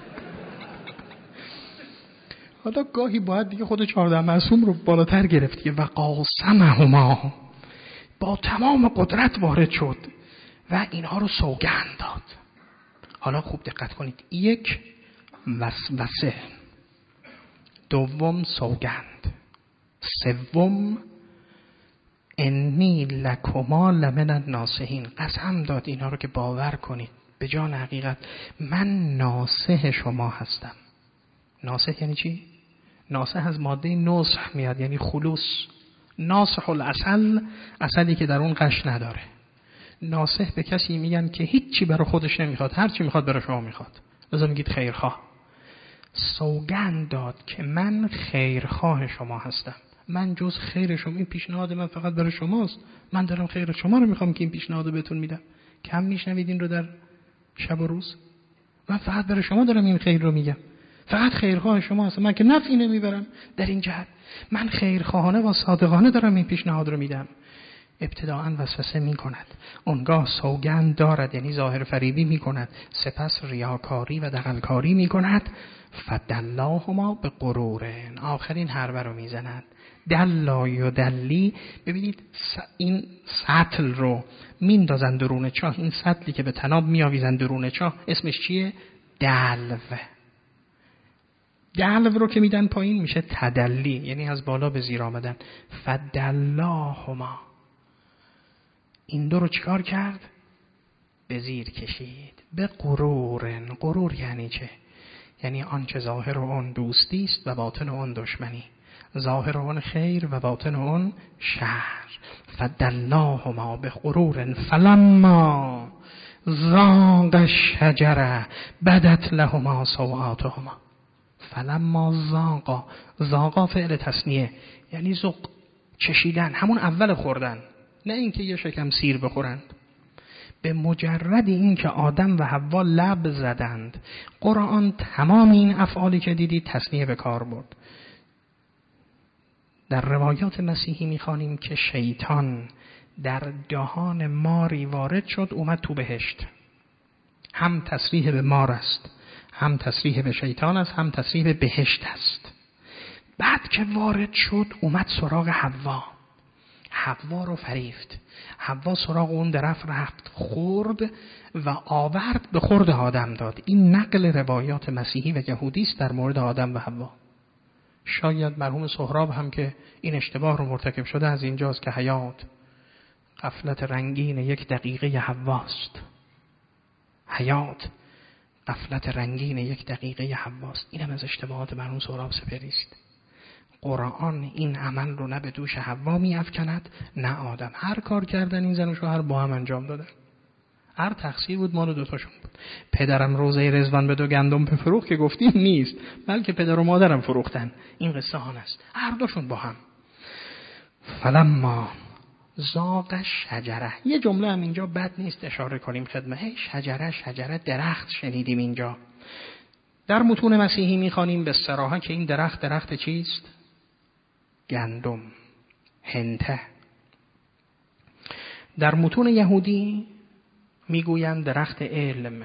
حالا گاهی باید دیگه خود 14 معصوم رو بالاتر گرفت که و قاسمهما، با تمام قدرت وارد شد و اینها رو سوگند داد. حالا خوب دقت کنید، یک وسوسه، دوم سوگند، سوم انی لکما لمن الناصحین، قسم داد اینا رو که باور کنید به جان حقیقت من ناصح شما هستم. ناصح یعنی چی؟ ناصح از ماده نصح میاد، یعنی خلوص. ناصح العسل، عسلی که در اون قش نداره. ناصح به کسی میگن که هیچی برای خودش نمیخواد، هر چی میخواد برای شما میخواد، لذا میگید خیرخواه. سوگند داد که من خیرخواه شما هستم، من جز خیر شما، این پیشنهاد من فقط برای شماست، من دارم خیر شما رو میخوام که این پیشنهاد بهتون میدم. کم میشنوید این رو در شب و روز؟ من فقط برای شما دارم این خیر رو میگم، فقط خیرخواه شما هستم، من که نفعی نمیبرم در این جهت، من خیرخواهانه و صادقانه دارم این پیشنهاد رو میدم. ابتداءً وسوسه میکند، اونگاه سوگند دارد، یعنی ظاهر فریبی میکند، سپس ریاکاری و دغلکاری میکند. فدلاهما به غرور، آخرین حربه رو میزند. دلا یدلی، ببینید این سطل رو میندازن درون چاه، این سطلی که به تناب میآویزن درون چاه اسمش چیه؟ دلو. دلو رو که میدن پایین میشه تدلی، یعنی از بالا به زیر آمدن. فدلاهما، این دو رو چیکار کرد؟ به زیر کشید. به غرور. غرور یعنی چه؟ یعنی آنچه ظاهر اون دوستی است و باطن اون دشمنی، ظاهر اون خیر و باطن اون شر. فدلاهما به غرور فلما ذاق الشجره بدت لهما سوآتهما. فلما ذاقا فعل تثنیه، یعنی ذوق، چشیدن، همون اول خوردن، نه اینکه یه شکم سیر بخورند. به مجرد اینکه آدم و حوا لب زدند، قرآن تمام این افعالی که دیدید تثنیه به کار برد. در روایات مسیحی میخوانیم که شیطان در دهان ماری وارد شد، اومد تو بهشت. هم تصریح به مار است، هم تصریح به شیطان است، هم تصریح به بهشت است. بعد که وارد شد اومد سراغ حوا رو فریفت. حوا سراغ اون درخت رفت، خورد و آورد به خورد آدم داد. این نقل روایات مسیحی و یهودی است در مورد آدم و حوا. شاید مرحوم سهراب هم که این اشتباه رو مرتکب شده از اینجاست که حیات غفلت رنگین 1 دقیقه حواست. حیات غفلت رنگین 1 دقیقه حواست. اینم از اشتباهات مرحوم سهراب سپهری است. قرآن این عمل رو نه به دوش حوا می افکند نه آدم. هر کار کردن این زن و شوهر با هم انجام دادن. هر تقصیر بود مال دوتاشون بود. پدرم روزه رضوان به 2 گندم بفروخت که گفتیم نیست، بلکه پدر و مادرم فروختن. این قصه هان است، هر دوشون با هم. فلما ذاق شجره، یه جمله هم اینجا بد نیست اشاره کنیم خدمت. شجره درخت شنیدیم اینجا. در متون مسیحی میخوانیم به صراحت که این درخت چیست؟ گندم، هنته. در متون یهودی میگویند درخت علم.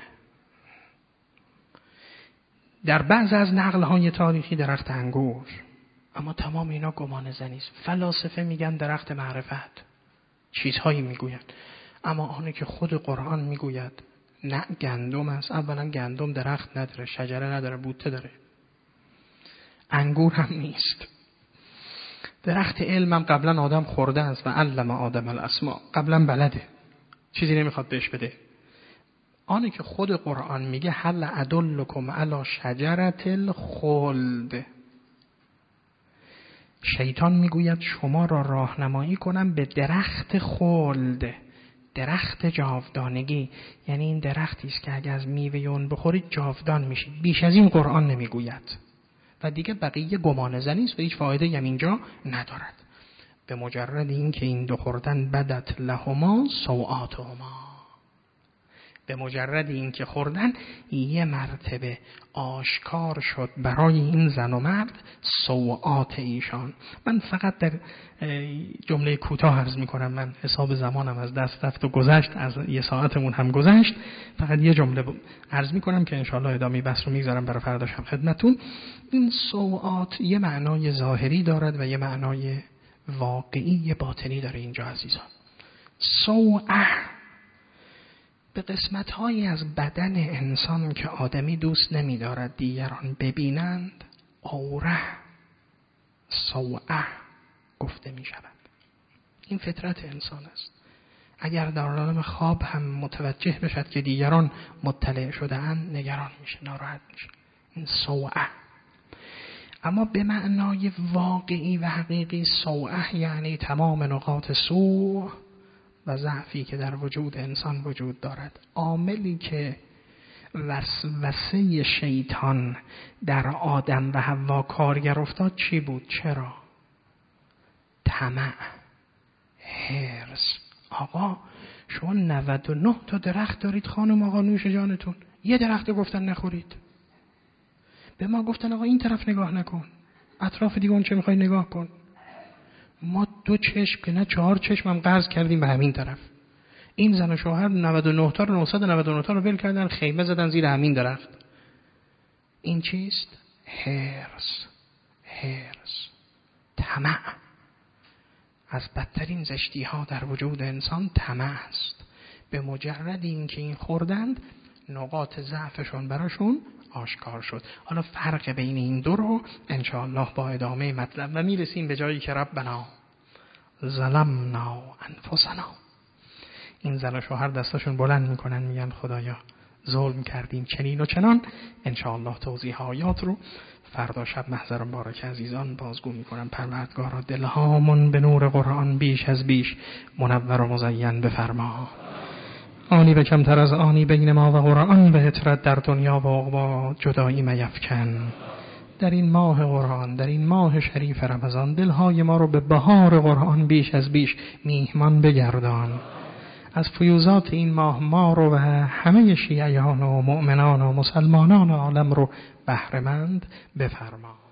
در بعض از نقل‌های تاریخی درخت انگور. اما تمام اینا گمان زنی است. فلاسفه میگن درخت معرفت، چیزهایی میگویند. اما آنه که خود قرآن میگوید نه گندم است. اولا گندم درخت نداره، شجره نداره، بوته داره. انگور هم نیست. درخت علم هم قبلا آدم خورده است و علم آدم الاسماء، قبلا بلده، چیزی نمیخواد بهش بده. آنه که خود قرآن میگه هل ادلکم علی شجرة الخلد، شیطان میگوید شما را راهنمایی کنم به درخت خلد، درخت جاودانگی. یعنی این درختی است که اگه از میوه اون بخورید جاودان میشید. بیش از این قرآن نمیگوید و دیگه بقیه گمان زنی است و هیچ فایده هم اینجا ندارد. به مجرد این که این دو خوردن بدت لهما سوآتهما، به مجرد اینکه خوردن یه مرتبه آشکار شد برای این زن و مرد سوءات ایشان. من فقط در جمله کوتاه عرض میکنم، من حساب زمانم از دست رفت و گذشت، از یه ساعتمون هم گذشت، فقط یه جمله عرض میکنم که انشاءالله ادامه بحث رو میگذارم برای فردا شب خدمتون. این سوءات یه معنای ظاهری دارد و یه معنای واقعی یه باطنی داره اینجا عزیزان. سوءه به قسمت‌هایی از بدن انسان که آدمی دوست نمی‌دارد دیگران ببینند اوره سوءه گفته می‌شود. این فطرت انسان است. اگر در عالم خواب هم متوجه بشد که دیگران مطلع شده‌اند نگران میشه، ناراحت میشه. این سوءه. اما به معنای واقعی و حقیقی سوءه یعنی تمام نقاط سوء و ضعفی که در وجود انسان وجود دارد. عاملی که وسوسه شیطان در آدم و حوا کارگر افتاد چی بود؟ چرا؟ طمع، حرص. آقا شما 99 تا درخت دارید خانم آقا نوش جانتون، یه درخت گفتن نخورید. به ما گفتن آقا این طرف نگاه نکن، اطراف دیگه اون چه میخوای نگاه کن. ما 2 چشم که نه 4 چشم هم قرض کردیم به همین طرف. این زن و شوهر 99 تا رو 999 تا رو ول کردن، خیمه زدن زیر همین درخت. این چیست؟ حرص، طمع. از بدترین زشتی ها در وجود انسان طمع است. به مجرد اینکه این خوردند نقاط ضعفشون براشون آشکار شد. حالا فرق بین این دو رو انشاءالله با ادامه مطلب و میرسیم به جایی که ربنا ظلمنا انفسنا. این زن و شوهر دستاشون بلند میکنن میگن خدایا ظلم کردیم چنین و چنان. انشاءالله توضیح آیات رو فردا شب محضر مبارک عزیزان بازگو میکنم. پروردگارا دلهامون به نور قرآن بیش از بیش منور و مزین بفرما. آنی به کمتر از آنی بین ما و قرآن به اطرت در دنیا و عقبا جدایی میفکن. در این ماه قرآن، در این ماه شریف رمضان دلهای ما رو به بهار قرآن بیش از بیش میهمان بگردان. از فیوزات این ماه ما رو و همه شیعیان و مؤمنان و مسلمانان عالم رو بهره‌مند بفرما.